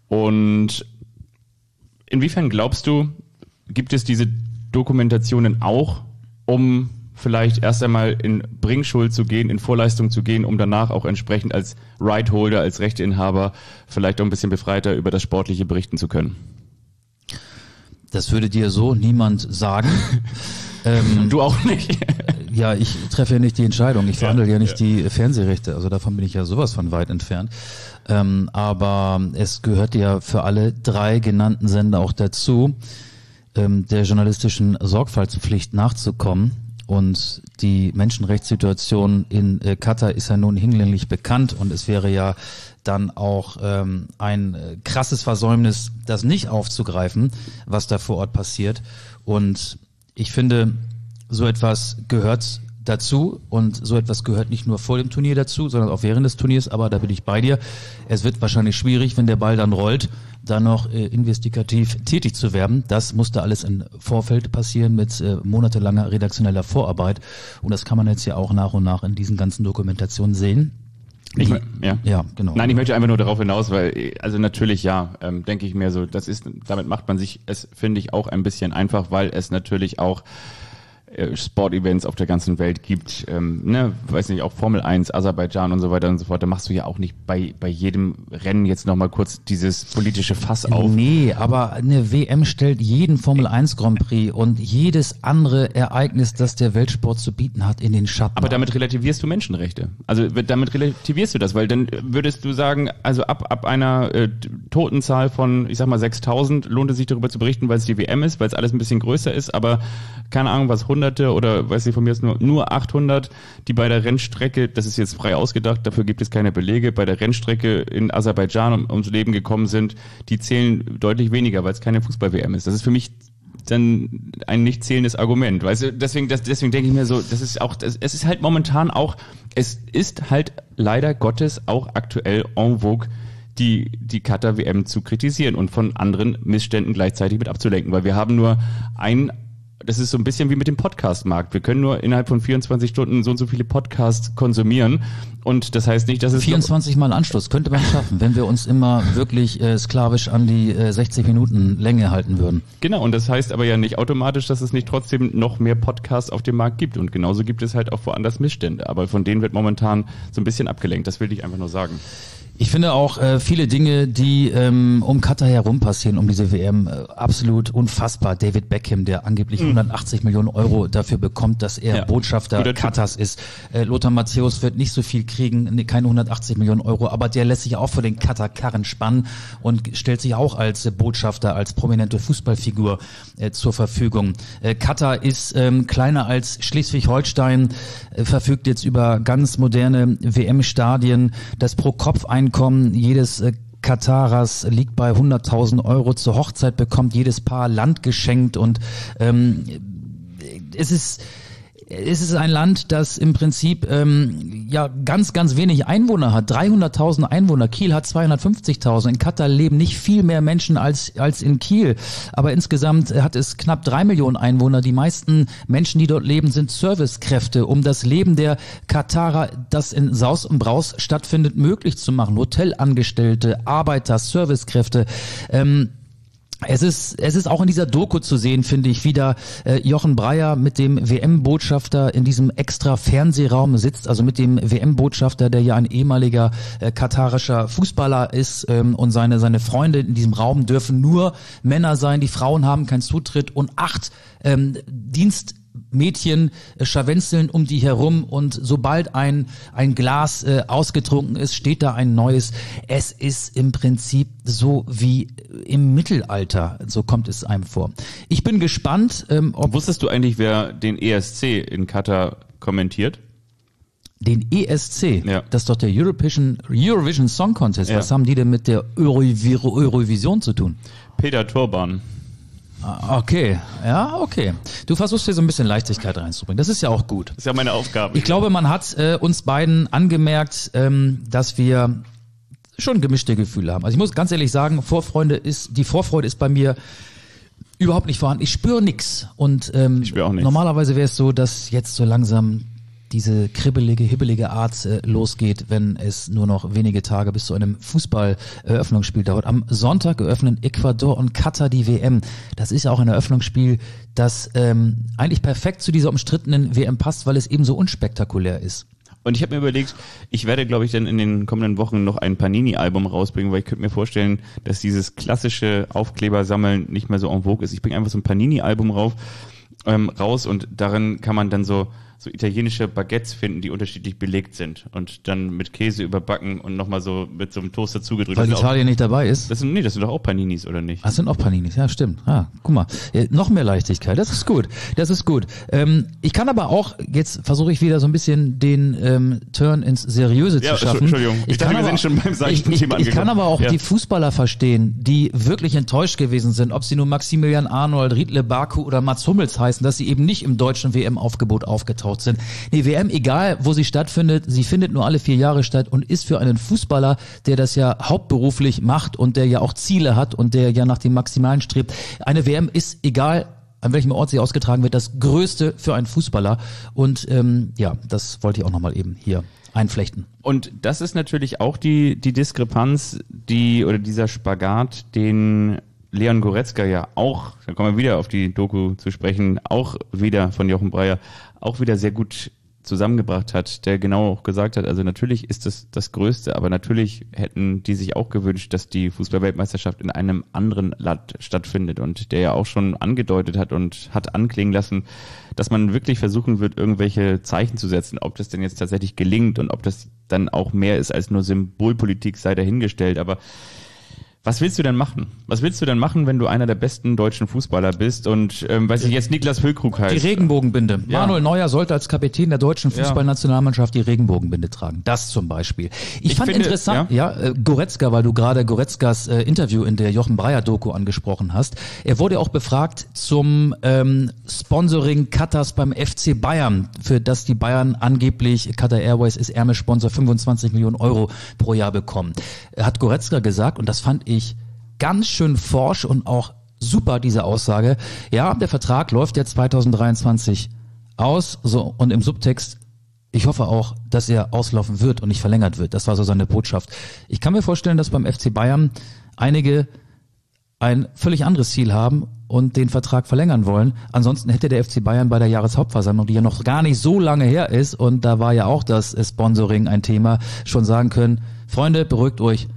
Und inwiefern glaubst du, gibt es diese Dokumentationen auch, um vielleicht erst einmal in Bringschuld zu gehen, in Vorleistung zu gehen, um danach auch entsprechend als Rightholder, als Rechteinhaber vielleicht auch ein bisschen befreiter über das Sportliche berichten zu können? Das würde dir so niemand sagen. Du auch nicht? Ja, ich treffe ja nicht die Entscheidung. Ich verhandle ja nicht die Fernsehrechte. Also davon bin ich ja sowas von weit entfernt. Aber es gehört ja für alle 3 genannten Sender auch dazu, der journalistischen Sorgfaltspflicht nachzukommen. Und die Menschenrechtssituation in Katar ist ja nun hinlänglich bekannt, und es wäre ja dann auch ein krasses Versäumnis, das nicht aufzugreifen, was da vor Ort passiert. Und ich finde, so etwas gehört dazu, und so etwas gehört nicht nur vor dem Turnier dazu, sondern auch während des Turniers, aber da bin ich bei dir. Es wird wahrscheinlich schwierig, wenn der Ball dann rollt, dann noch investigativ tätig zu werden. Das musste alles im Vorfeld passieren mit monatelanger redaktioneller Vorarbeit, und das kann man jetzt ja auch nach und nach in diesen ganzen Dokumentationen sehen. Genau. Nein, ich möchte einfach nur darauf hinaus, weil, also natürlich denke ich mir so, damit macht man sich es, finde ich, auch ein bisschen einfach, weil es natürlich auch Sportevents auf der ganzen Welt gibt, weiß nicht, auch Formel 1, Aserbaidschan und so weiter und so fort, da machst du ja auch nicht bei jedem Rennen jetzt nochmal kurz dieses politische Fass auf. Nee, aber eine WM stellt jeden Formel 1 Grand Prix und jedes andere Ereignis, das der Weltsport zu bieten hat, in den Schatten. Aber damit relativierst du Menschenrechte. Also damit relativierst du das, weil dann würdest du sagen, also ab einer Totenzahl von, ich sag mal 6.000 lohnt es sich darüber zu berichten, weil es die WM ist, weil es alles ein bisschen größer ist, aber keine Ahnung, was Hunderte oder weiß ich von mir ist nur 800, die bei der Rennstrecke, das ist jetzt frei ausgedacht, dafür gibt es keine Belege, bei der Rennstrecke in Aserbaidschan ums Leben gekommen sind, die zählen deutlich weniger, weil es keine Fußball-WM ist. Das ist für mich dann ein nicht zählendes Argument, weißt du, deswegen denke ich mir so, es ist halt momentan auch, es ist halt leider Gottes auch aktuell en vogue, die Katar-WM zu kritisieren und von anderen Missständen gleichzeitig mit abzulenken, weil wir haben nur das ist so ein bisschen wie mit dem Podcast-Markt. Wir können nur innerhalb von 24 Stunden so und so viele Podcasts konsumieren. Und das heißt nicht, dass es 24 Mal Anschluss könnte man schaffen, wenn wir uns immer wirklich sklavisch an die 60 Minuten Länge halten würden. Genau, und das heißt aber ja nicht automatisch, dass es nicht trotzdem noch mehr Podcasts auf dem Markt gibt. Und genauso gibt es halt auch woanders Missstände. Aber von denen wird momentan so ein bisschen abgelenkt. Das will ich einfach nur sagen. Ich finde auch viele Dinge, die um Katar herum passieren, um diese WM, absolut unfassbar. David Beckham, der angeblich 180 Millionen Euro dafür bekommt, dass er Botschafter Katars ist. Lothar Matthäus wird nicht so viel kriegen, keine 180 Millionen Euro, aber der lässt sich auch für den Katar-Karren spannen und stellt sich auch als Botschafter, als prominente Fußballfigur zur Verfügung. Katar ist kleiner als Schleswig-Holstein, verfügt jetzt über ganz moderne WM-Stadien. Das Pro-Kopf-Einkommen jedes Katarers liegt bei 100.000 Euro. Zur Hochzeit bekommt jedes Paar Land geschenkt und es ist ein Land, das im Prinzip ganz, ganz wenig Einwohner hat. 300.000 Einwohner. Kiel hat 250.000. In Katar leben nicht viel mehr Menschen als in Kiel. Aber insgesamt hat es knapp 3 Millionen Einwohner. Die meisten Menschen, die dort leben, sind Servicekräfte, um das Leben der Katarer, das in Saus und Braus stattfindet, möglich zu machen. Hotelangestellte, Arbeiter, Servicekräfte. Es ist auch in dieser Doku zu sehen, finde ich, wie da Jochen Breyer mit dem WM-Botschafter in diesem extra Fernsehraum sitzt, also mit dem WM-Botschafter, der ja ein ehemaliger katarischer Fußballer ist, und seine Freunde in diesem Raum dürfen nur Männer sein, die Frauen haben keinen Zutritt und 8 Dienstmädchen scharwenzeln um die herum und sobald ein Glas ausgetrunken ist, steht da ein neues. Es ist im Prinzip so wie im Mittelalter, so kommt es einem vor. Ich bin gespannt, Wusstest du eigentlich, wer den ESC in Katar kommentiert? Den ESC, Ja. das ist doch der Eurovision Song Contest. Ja. Was haben die denn mit der Eurovision zu tun? Peter Turban. Okay, ja, okay. Du versuchst hier so ein bisschen Leichtigkeit reinzubringen. Das ist ja auch gut. Das ist ja meine Aufgabe. Ich glaube, man hat uns beiden angemerkt, dass wir schon gemischte Gefühle haben. Also ich muss ganz ehrlich sagen, die Vorfreude ist bei mir überhaupt nicht vorhanden. Ich spüre nix. Und Ich spüre auch nichts. normalerweise wäre es so, dass jetzt so langsam diese hibbelige Art losgeht, wenn es nur noch wenige Tage bis zu einem Fußball-Eröffnungsspiel dauert. Am Sonntag eröffnen Ecuador und Katar die WM. Das ist ja auch ein Eröffnungsspiel, das eigentlich perfekt zu dieser umstrittenen WM passt, weil es eben so unspektakulär ist. Und ich habe mir überlegt, ich werde, glaube ich, dann in den kommenden Wochen noch ein Panini-Album rausbringen, weil ich könnte mir vorstellen, dass dieses klassische Aufklebersammeln nicht mehr so en vogue ist. Ich bringe einfach so ein Panini-Album raus und darin kann man dann so italienische Baguettes finden, die unterschiedlich belegt sind und dann mit Käse überbacken und nochmal so mit so einem Toaster zugedrückt. Weil Italien nicht dabei ist? Das sind doch auch Paninis, oder nicht? Das sind auch Paninis, ja, stimmt. Guck mal, noch mehr Leichtigkeit, das ist gut. Ich kann aber auch, jetzt versuche ich wieder so ein bisschen den Turn ins Seriöse zu schaffen. Entschuldigung, ich dachte, wir sind schon beim seichten Thema angekommen. Ich kann aber auch die Fußballer verstehen, die wirklich enttäuscht gewesen sind, ob sie nun Maximilian Arnold, Riedle Baku oder Mats Hummels heißen, dass sie eben nicht im deutschen WM-Aufgebot aufgetaucht sind. Die WM, egal wo sie stattfindet, sie findet nur alle 4 Jahre statt und ist für einen Fußballer, der das ja hauptberuflich macht und der ja auch Ziele hat und der ja nach dem Maximalen strebt. Eine WM ist, egal an welchem Ort sie ausgetragen wird, das Größte für einen Fußballer. Und das wollte ich auch nochmal eben hier einflechten. Und das ist natürlich auch die Diskrepanz, oder dieser Spagat, den Leon Goretzka ja auch, da kommen wir wieder auf die Doku zu sprechen, auch wieder von Jochen Breyer, auch wieder sehr gut zusammengebracht hat, der genau auch gesagt hat, also natürlich ist das Größte, aber natürlich hätten die sich auch gewünscht, dass die Fußball-Weltmeisterschaft in einem anderen Land stattfindet und der ja auch schon angedeutet hat und hat anklingen lassen, dass man wirklich versuchen wird, irgendwelche Zeichen zu setzen, ob das denn jetzt tatsächlich gelingt und ob das dann auch mehr ist als nur Symbolpolitik, sei dahingestellt, aber was willst du denn machen? Was willst du denn machen, wenn du einer der besten deutschen Fußballer bist und, weiß ich jetzt, Niklas Füllkrug heißt? Die Regenbogenbinde. Ja. Manuel Neuer sollte als Kapitän der deutschen Fußballnationalmannschaft die Regenbogenbinde tragen. Das zum Beispiel. Ich fand interessant, Goretzka, weil du gerade Goretzkas Interview in der Jochen Breyer-Doku angesprochen hast. Er wurde auch befragt zum Sponsoring Katars beim FC Bayern, für das die Bayern angeblich, Qatar Airways ist Ärmelsponsor, 25 Millionen Euro pro Jahr bekommen. Hat Goretzka gesagt, und das fand ich ganz schön forsch und auch super, diese Aussage. Ja, der Vertrag läuft jetzt 2023 aus, so, und im Subtext, ich hoffe auch, dass er auslaufen wird und nicht verlängert wird. Das war so seine Botschaft. Ich kann mir vorstellen, dass beim FC Bayern einige ein völlig anderes Ziel haben und den Vertrag verlängern wollen. Ansonsten hätte der FC Bayern bei der Jahreshauptversammlung, die ja noch gar nicht so lange her ist, und da war ja auch das Sponsoring ein Thema, schon sagen können, Freunde, beruhigt euch,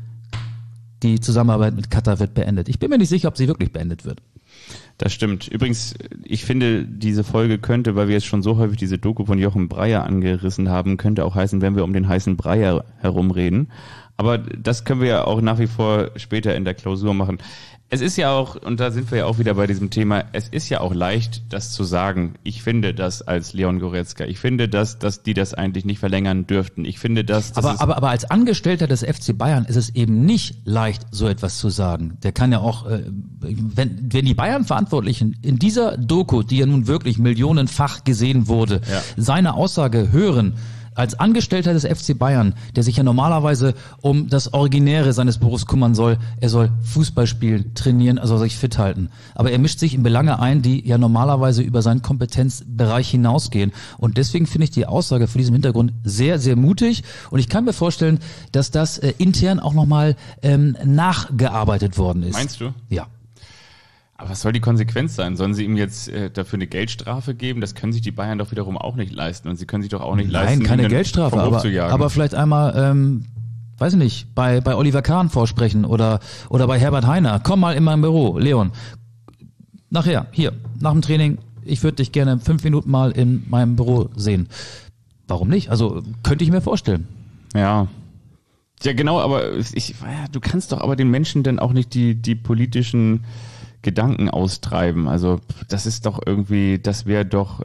die Zusammenarbeit mit Katar wird beendet. Ich bin mir nicht sicher, ob sie wirklich beendet wird. Das stimmt. Übrigens, ich finde, diese Folge könnte, weil wir jetzt schon so häufig diese Doku von Jochen Breyer angerissen haben, könnte auch heißen, wenn wir um den heißen Breyer herumreden. Aber das können wir ja auch nach wie vor später in der Klausur machen. Es ist ja auch, und da sind wir ja auch wieder bei diesem Thema, es ist ja auch leicht, das zu sagen. Ich finde das als Leon Goretzka. Ich finde dass die das eigentlich nicht verlängern dürften. Ich finde aber als Angestellter des FC Bayern ist es eben nicht leicht, so etwas zu sagen. Der kann ja auch, wenn die Bayern-Verantwortlichen in dieser Doku, die ja nun wirklich millionenfach gesehen wurde, seine Aussage hören, als Angestellter des FC Bayern, der sich ja normalerweise um das Originäre seines Berufs kümmern soll, er soll Fußball spielen, trainieren, also sich fit halten. Aber er mischt sich in Belange ein, die ja normalerweise über seinen Kompetenzbereich hinausgehen. Und deswegen finde ich die Aussage vor diesem Hintergrund sehr, sehr mutig. Und ich kann mir vorstellen, dass das intern auch nochmal nachgearbeitet worden ist. Meinst du? Ja. Aber was soll die Konsequenz sein? Sollen sie ihm jetzt dafür eine Geldstrafe geben? Das können sich die Bayern doch wiederum auch nicht leisten. Und sie können sich doch auch nicht leisten, Nein, keine Geldstrafe, aber vielleicht einmal, weiß ich nicht, bei Oliver Kahn vorsprechen oder bei Herbert Hainer. Komm mal in mein Büro, Leon. Nachher, hier, nach dem Training, ich würde dich gerne 5 Minuten mal in meinem Büro sehen. Warum nicht? Also, könnte ich mir vorstellen. Ja, genau, aber du kannst doch aber den Menschen dann auch nicht die politischen Gedanken austreiben. Also das ist doch irgendwie, das wäre doch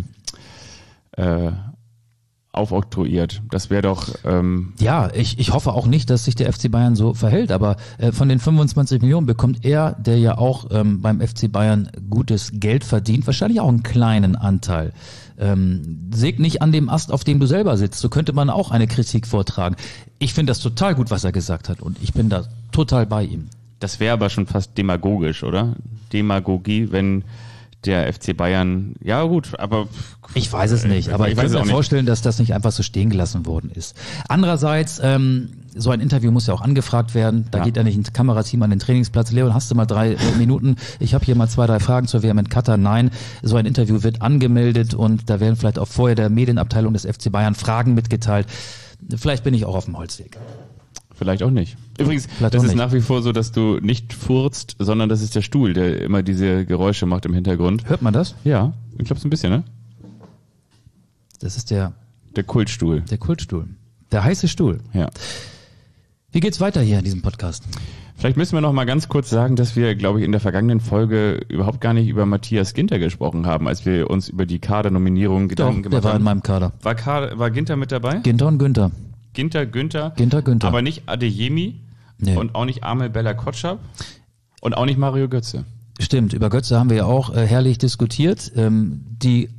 aufoktroyiert. Das wäre doch... Ja, ich hoffe auch nicht, dass sich der FC Bayern so verhält, aber von den 25 Millionen bekommt er, der ja auch beim FC Bayern gutes Geld verdient, wahrscheinlich auch einen kleinen Anteil. Säg nicht an dem Ast, auf dem du selber sitzt. So könnte man auch eine Kritik vortragen. Ich finde das total gut, was er gesagt hat, und ich bin da total bei ihm. Das wäre aber schon fast demagogisch, oder? Demagogie, wenn der FC Bayern, ja gut, aber... Ich weiß es nicht, aber ich kann mir vorstellen, dass das nicht einfach so stehen gelassen worden ist. Andererseits, so ein Interview muss ja auch angefragt werden. Da geht ja nicht ein Kamerateam an den Trainingsplatz. Leon, hast du mal 3 Minuten? Ich habe hier mal 2, 3 Fragen zur WM in Katar. Nein, so ein Interview wird angemeldet und da werden vielleicht auch vorher der Medienabteilung des FC Bayern Fragen mitgeteilt. Vielleicht bin ich auch auf dem Holzweg. Vielleicht auch nicht. Übrigens, das ist nach wie vor so, dass du nicht furzt, sondern das ist der Stuhl, der immer diese Geräusche macht im Hintergrund. Hört man das? Ja, ich glaube so ein bisschen, ne? Das ist der Kultstuhl. Der Kultstuhl. Der heiße Stuhl. Ja. Wie geht's weiter hier in diesem Podcast? Vielleicht müssen wir noch mal ganz kurz sagen, dass wir, glaube ich, in der vergangenen Folge überhaupt gar nicht über Matthias Ginter gesprochen haben, als wir uns über die Kadernominierung Gedanken gemacht haben. Der war in meinem Kader. War Ginter mit dabei? Ginter und Günther. Günther. Aber nicht Adeyemi. Nee. Und auch nicht Amel Bella Kotschap und auch nicht Mario Götze. Stimmt, über Götze haben wir ja auch herrlich diskutiert. Die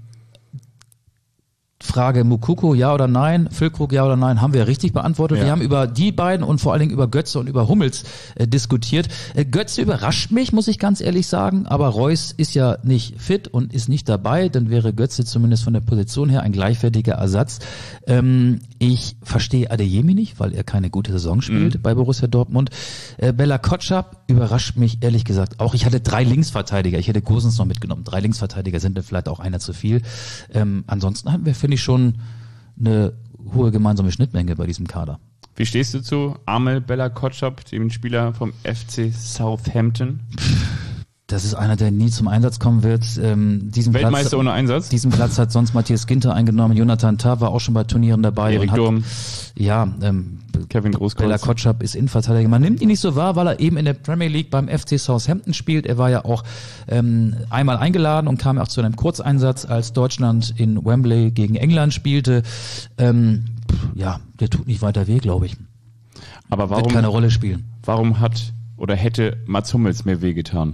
Frage Moukoko, ja oder nein, Füllkrug, ja oder nein, haben wir richtig beantwortet. Ja. Wir haben über die beiden und vor allen Dingen über Götze und über Hummels diskutiert. Götze überrascht mich, muss ich ganz ehrlich sagen, aber Reus ist ja nicht fit und ist nicht dabei, dann wäre Götze zumindest von der Position her ein gleichwertiger Ersatz. Ich verstehe Adeyemi nicht, weil er keine gute Saison spielt bei Borussia Dortmund. Bella Kotschap überrascht mich ehrlich gesagt auch. Ich hatte 3 Linksverteidiger. Ich hätte Gosens noch mitgenommen. 3 Linksverteidiger sind dann vielleicht auch einer zu viel. Ansonsten hatten wir, finde ich, schon eine hohe gemeinsame Schnittmenge bei diesem Kader. Wie stehst du zu Amel Bella Kotschap, dem Spieler vom FC Southampton? Das ist einer, der nie zum Einsatz kommen wird. Weltmeister ohne Einsatz? Diesen Platz hat sonst Matthias Ginter eingenommen. Jonathan Tah war auch schon bei Turnieren dabei. Erik Durm. Ja, Kevin Großkreuz. Bella Kotschap ist Innenverteidiger. Man nimmt ihn nicht so wahr, weil er eben in der Premier League beim FC Southampton spielt. Er war ja auch einmal eingeladen und kam auch zu einem Kurzeinsatz, als Deutschland in Wembley gegen England spielte. Der tut nicht weiter weh, glaube ich. Aber warum? Wird keine Rolle spielen. Warum hat oder hätte Mats Hummels mehr wehgetan?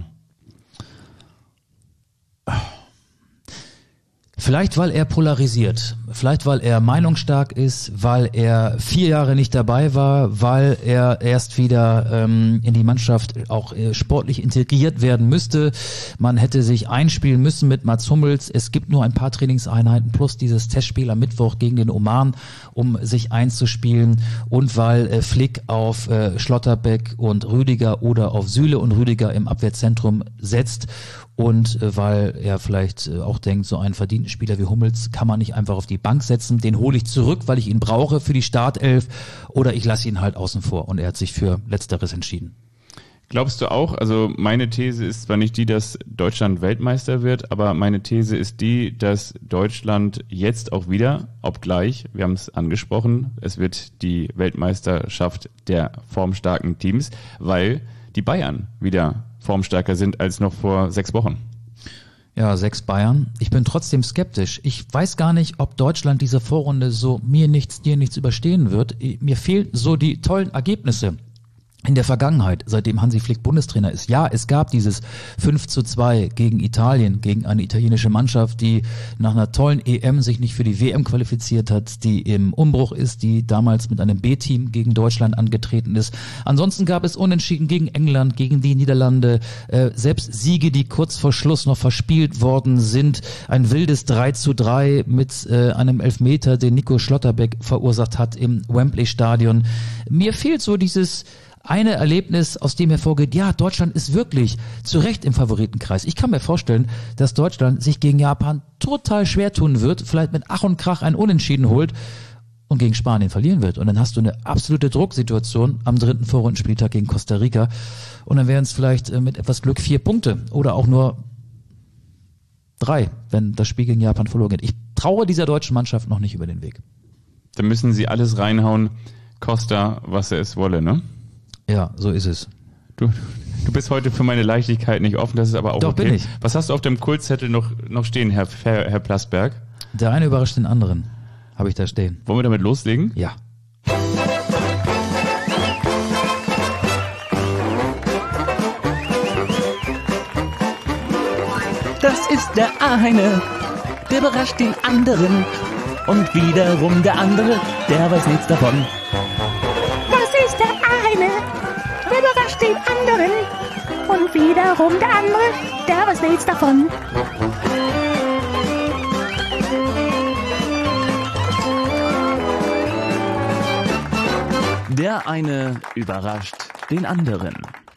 Vielleicht, weil er polarisiert. Vielleicht, weil er meinungsstark ist, weil er 4 Jahre nicht dabei war, weil er erst wieder in die Mannschaft auch sportlich integriert werden müsste. Man hätte sich einspielen müssen mit Mats Hummels. Es gibt nur ein paar Trainingseinheiten plus dieses Testspiel am Mittwoch gegen den Oman, um sich einzuspielen. Und weil Flick auf Schlotterbeck und Rüdiger oder auf Süle und Rüdiger im Abwehrzentrum setzt. Und weil er vielleicht auch denkt, so einen verdienten Spieler wie Hummels kann man nicht einfach auf die Bank setzen. Den hole ich zurück, weil ich ihn brauche für die Startelf, oder ich lasse ihn halt außen vor. Und er hat sich für Letzteres entschieden. Glaubst du auch, also meine These ist zwar nicht die, dass Deutschland Weltmeister wird, aber meine These ist die, dass Deutschland jetzt auch wieder, obgleich, wir haben es angesprochen, es wird die Weltmeisterschaft der formstarken Teams, weil die Bayern wieder formstärker sind als noch vor 6 Wochen. Ja, 6 Bayern. Ich bin trotzdem skeptisch. Ich weiß gar nicht, ob Deutschland diese Vorrunde so mir nichts, dir nichts überstehen wird. Mir fehlen so die tollen Ergebnisse in der Vergangenheit, seitdem Hansi Flick Bundestrainer ist. Ja, es gab dieses 5:2 gegen Italien, gegen eine italienische Mannschaft, die nach einer tollen EM sich nicht für die WM qualifiziert hat, die im Umbruch ist, die damals mit einem B-Team gegen Deutschland angetreten ist. Ansonsten gab es Unentschieden gegen England, gegen die Niederlande, selbst Siege, die kurz vor Schluss noch verspielt worden sind. Ein wildes 3:3 mit einem Elfmeter, den Nico Schlotterbeck verursacht hat im Wembley-Stadion. Mir fehlt so dieses eine Erlebnis, aus dem hervorgeht, ja, Deutschland ist wirklich zu Recht im Favoritenkreis. Ich kann mir vorstellen, dass Deutschland sich gegen Japan total schwer tun wird, vielleicht mit Ach und Krach ein Unentschieden holt und gegen Spanien verlieren wird. Und dann hast du eine absolute Drucksituation am 3. Vorrundenspieltag gegen Costa Rica. Und dann wären es vielleicht mit etwas Glück 4 Punkte oder auch nur 3, wenn das Spiel gegen Japan verloren geht. Ich traue dieser deutschen Mannschaft noch nicht über den Weg. Da müssen sie alles reinhauen, Costa, was er es wolle, ne? Ja, so ist es. Du bist heute für meine Leichtigkeit nicht offen, das ist aber auch Doch, okay. bin ich. Was hast du auf dem Kultzettel noch stehen, Herr Plasberg? Der eine überrascht den anderen, habe ich da stehen. Wollen wir damit loslegen? Ja. Das ist der eine, der überrascht den anderen. Und wiederum der andere, der weiß nichts davon. Das ist der eine, der überrascht den anderen. Und wiederum der andere, der weiß nichts davon. Der eine überrascht den anderen.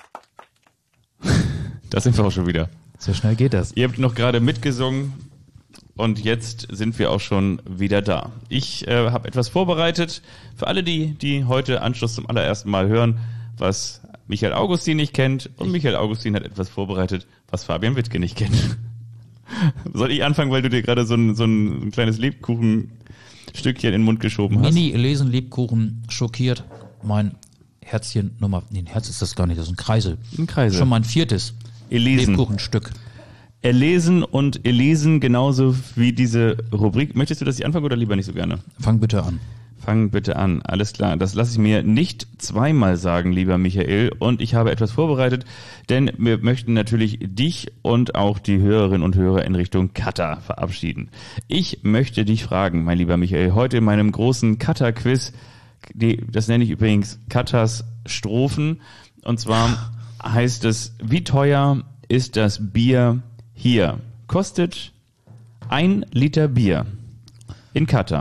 Da sind wir auch schon wieder. So schnell geht das. Ihr habt noch gerade mitgesungen und jetzt sind wir auch schon wieder da. Ich habe etwas vorbereitet für alle, die heute Anschluss zum allerersten Mal hören, was Michael Augustin nicht kennt. Und Michael Augustin hat etwas vorbereitet, was Fabian Wittke nicht kennt. Soll ich anfangen, weil du dir gerade so ein kleines Lebkuchenstückchen in den Mund geschoben hast? Mini-Lesen-Lebkuchen schockiert mein Herzchen Nummer, nee, ein Herz ist das gar nicht, das ist ein Kreisel. Ein Kreisel. Schon mein 4. Elesen. Lebkuchenstück. Erlesen und Elesen, genauso wie diese Rubrik. Möchtest du, dass ich anfange oder lieber nicht so gerne? Fang bitte an. Fang bitte an, alles klar. Das lasse ich mir nicht zweimal sagen, lieber Michael. Und ich habe etwas vorbereitet, denn wir möchten natürlich dich und auch die Hörerinnen und Hörer in Richtung Katar verabschieden. Ich möchte dich fragen, mein lieber Michael, heute in meinem großen Katar-Quiz, das nenne ich übrigens Katars Strophen. Und zwar heißt es, wie teuer ist das Bier hier? Kostet 1 Liter Bier in Katar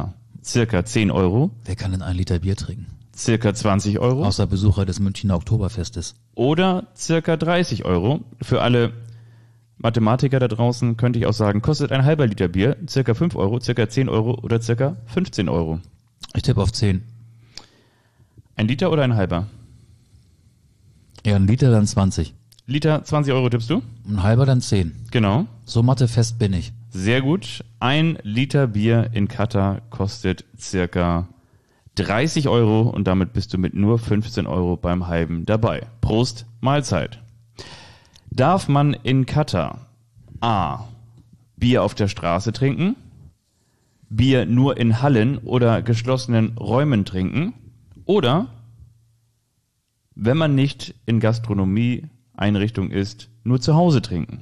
circa 10 Euro, Wer kann denn 1 Liter Bier trinken? circa 20 Euro Außer Besucher des Münchner Oktoberfestes. oder circa 30 Euro. Für alle Mathematiker da draußen könnte ich auch sagen, kostet ein halber Liter Bier circa 5 Euro, circa 10 Euro oder circa 15 Euro. Ich tippe auf 10. Ein Liter oder ein halber? Ja, 1 Liter dann 20. Liter 20 Euro tippst du? Ein halber dann 10. Genau. So mathefest bin ich. Sehr gut. 1 Liter Bier in Katar kostet circa 30 Euro und damit bist du mit nur 15 Euro beim halben dabei. Prost, Mahlzeit. Darf man in Katar A. Bier auf der Straße trinken, Bier nur in Hallen oder geschlossenen Räumen trinken oder, wenn man nicht in Gastronomieeinrichtung ist, nur zu Hause trinken?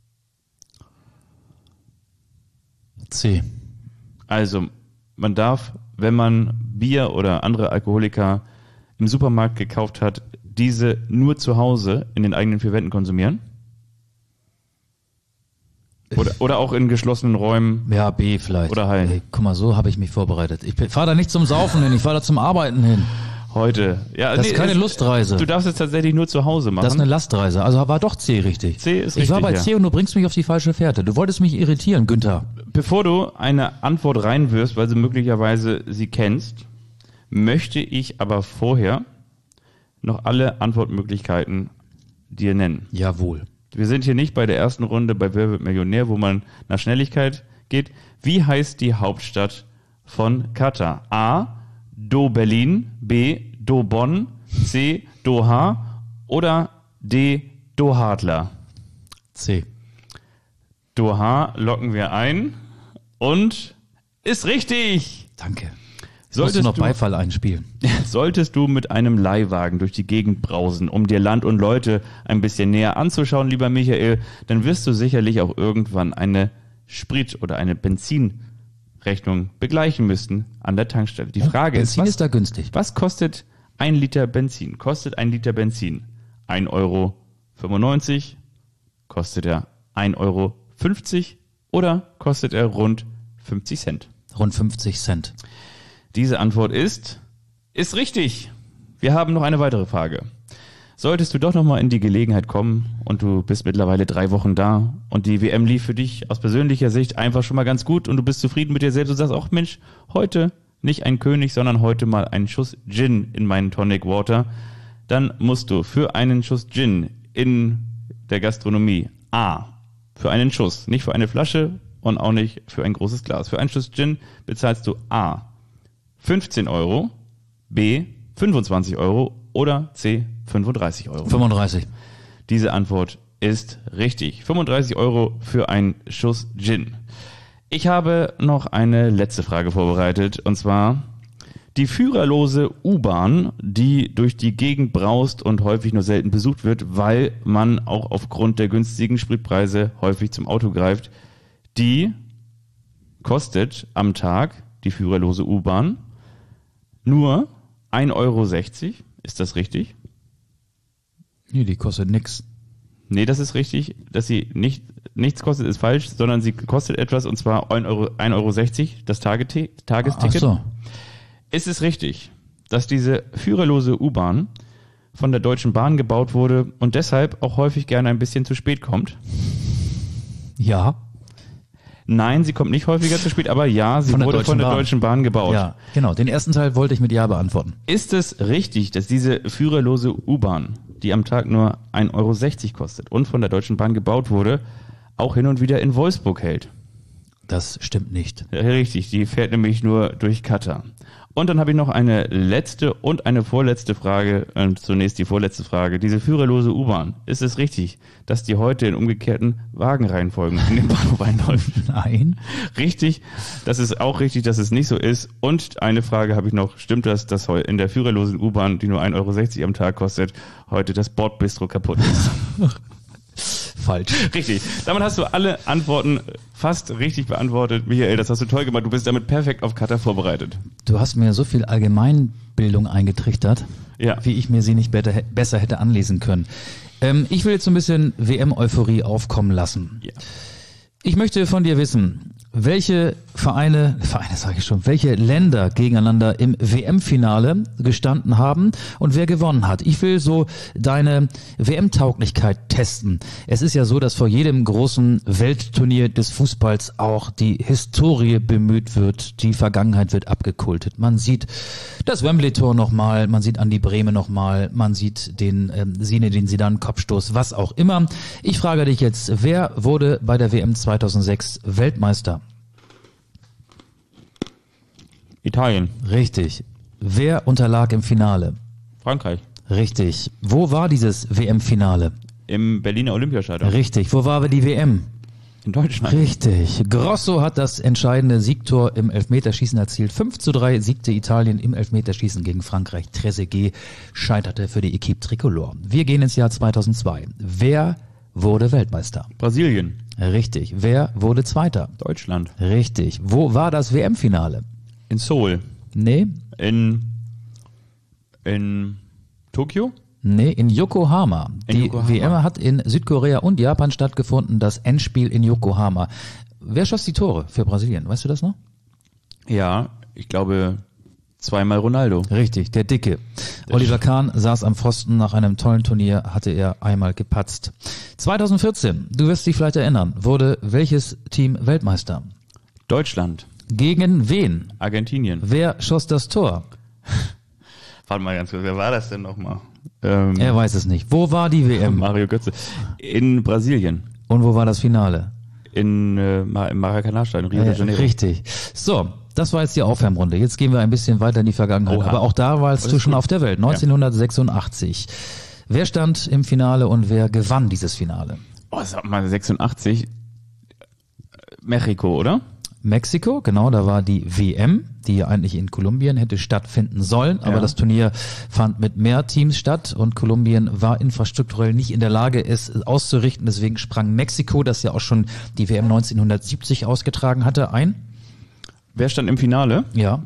C. Also, man darf, wenn man Bier oder andere Alkoholika im Supermarkt gekauft hat, diese nur zu Hause in den eigenen 4 Wänden konsumieren? Oder auch in geschlossenen Räumen? Ja, B vielleicht. Oder Hallen. Ey, guck mal, so habe ich mich vorbereitet. Ich fahre da nicht zum Saufen hin, ich fahre da zum Arbeiten hin. Heute. Ja, Das ist keine Lustreise. Du darfst es tatsächlich nur zu Hause machen. Das ist eine Lastreise. Also war doch C richtig. C ist Ich war richtig, bei ja. C und du bringst mich auf die falsche Fährte. Du wolltest mich irritieren, Günther. Bevor du eine Antwort reinwirfst, weil du möglicherweise sie kennst, möchte ich aber vorher noch alle Antwortmöglichkeiten dir nennen. Jawohl. Wir sind hier nicht bei der ersten Runde bei Wer wird Millionär, wo man nach Schnelligkeit geht. Wie heißt die Hauptstadt von Katar? A. Do Berlin, B. Do Bonn, C. Doha oder D. Dohadler? C. Doha locken wir ein und ist richtig. Danke. Solltest du noch Beifall einspielen? Solltest du mit einem Leihwagen durch die Gegend brausen, um dir Land und Leute ein bisschen näher anzuschauen, lieber Michael, dann wirst du sicherlich auch irgendwann eine Sprit- oder eine Benzinrechnung begleichen müssen an der Tankstelle. Die Frage Benzin ist, ist da günstig. was kostet 1 Liter Benzin? Kostet 1 Liter Benzin 1,95 Euro? Kostet er 1,50 Euro? Oder kostet er rund 50 Cent? Rund 50 Cent. Diese Antwort ist richtig. Wir haben noch eine weitere Frage. Solltest du doch nochmal in die Gelegenheit kommen und du bist mittlerweile 3 Wochen da und die WM lief für dich aus persönlicher Sicht einfach schon mal ganz gut und du bist zufrieden mit dir selbst und sagst, ach Mensch, heute nicht ein König, sondern heute mal einen Schuss Gin in meinen Tonic Water, dann musst du für einen Schuss Gin in der Gastronomie A, für einen Schuss, nicht für eine Flasche und auch nicht für ein großes Glas. Für einen Schuss Gin bezahlst du A 15 Euro, B 25 Euro oder C 35 Euro. 35. Diese Antwort ist richtig. 35 Euro für einen Schuss Gin. Ich habe noch eine letzte Frage vorbereitet und zwar die führerlose U-Bahn, die durch die Gegend braust und häufig nur selten besucht wird, weil man auch aufgrund der günstigen Spritpreise häufig zum Auto greift. Die kostet am Tag, die führerlose U-Bahn, nur 1,60 Euro. Ist das richtig? Nee, die kostet nix. Nee, das ist richtig. Dass sie nichts kostet, ist falsch, sondern sie kostet etwas und zwar 1,60 Euro das Tagesticket. Ach so. Ist es richtig, dass diese führerlose U-Bahn von der Deutschen Bahn gebaut wurde und deshalb auch häufig gerne ein bisschen zu spät kommt? Ja. Nein, sie kommt nicht häufiger zu spät, aber ja, sie wurde von der Deutschen Bahn gebaut. Ja, genau. Den ersten Teil wollte ich mit Ja beantworten. Ist es richtig, dass diese führerlose U-Bahn, die am Tag nur 1,60 Euro kostet und von der Deutschen Bahn gebaut wurde, auch hin und wieder in Wolfsburg hält? Das stimmt nicht. Ja, richtig, die fährt nämlich nur durch Katar. Und dann habe ich noch eine letzte und eine vorletzte Frage. Und zunächst die vorletzte Frage. Diese führerlose U-Bahn, ist es richtig, dass die heute in umgekehrten Wagenreihenfolgen in den Bahnhof einläuft? Nein. Richtig, das ist auch richtig, dass es nicht so ist. Und eine Frage habe ich noch. Stimmt das, dass in der führerlosen U-Bahn, die nur 1,60 Euro am Tag kostet, heute das Bordbistro kaputt ist? Falsch. Richtig. Damit hast du alle Antworten fast richtig beantwortet. Michael, das hast du toll gemacht. Du bist damit perfekt auf Katar vorbereitet. Du hast mir so viel Allgemeinbildung eingetrichtert, Ja. wie ich mir sie nicht besser hätte anlesen können. Ich will jetzt so ein bisschen WM-Euphorie aufkommen lassen. Ja. Ich möchte von dir wissen, welche welche Länder gegeneinander im WM-Finale gestanden haben und wer gewonnen hat. Ich will so deine WM-Tauglichkeit testen. Es ist ja so, dass vor jedem großen Weltturnier des Fußballs auch die Historie bemüht wird, die Vergangenheit wird abgekultet. Man sieht das Wembley-Tor nochmal, man sieht Andi Brehme nochmal, man sieht den Zinedine Zidane Kopfstoß, was auch immer. Ich frage dich jetzt, wer wurde bei der WM 2006 Weltmeister? Italien. Richtig. Wer unterlag im Finale? Frankreich. Richtig. Wo war dieses WM-Finale? Im Berliner Olympiastadion. Richtig. Wo war aber die WM? In Deutschland. Richtig. Grosso hat das entscheidende Siegtor im Elfmeterschießen erzielt. 5:3 siegte Italien im Elfmeterschießen gegen Frankreich. Trezeguet scheiterte für die Equipe Tricolore. Wir gehen ins Jahr 2002. Wer wurde Weltmeister? Brasilien. Richtig. Wer wurde Zweiter? Deutschland. Richtig. Wo war das WM-Finale? In Seoul. Nee. In Tokio? Nee, in Yokohama. In Die Yokohama. WM hat in Südkorea und Japan stattgefunden, das Endspiel in Yokohama. Wer schoss die Tore für Brasilien? Weißt du das noch? Ja, ich glaube 2-mal Ronaldo. Richtig, der Dicke. Oliver Kahn saß am Pfosten. Nach einem tollen Turnier hatte er einmal gepatzt. 2014, du wirst dich vielleicht erinnern, wurde welches Team Weltmeister? Deutschland. Gegen wen? Argentinien. Wer schoss das Tor? Warte mal ganz kurz, wer war das denn nochmal? Er weiß es nicht. Wo war die WM? Mario Götze. In Brasilien. Und wo war das Finale? Im Maracanã-Stadion, Rio de Janeiro. Richtig. So, das war jetzt die Aufwärmrunde. Jetzt gehen wir ein bisschen weiter in die Vergangenheit. Oha. Aber auch da warst du schon auf der Welt. 1986. Wer stand im Finale und wer gewann dieses Finale? Oh, sag mal, 86. Mexiko, oder? Mexiko, genau, da war die WM, die ja eigentlich in Kolumbien hätte stattfinden sollen, aber Ja. das Turnier fand mit mehr Teams statt und Kolumbien war infrastrukturell nicht in der Lage, es auszurichten. Deswegen sprang Mexiko, das ja auch schon die WM 1970 ausgetragen hatte, ein. Wer stand im Finale? Ja,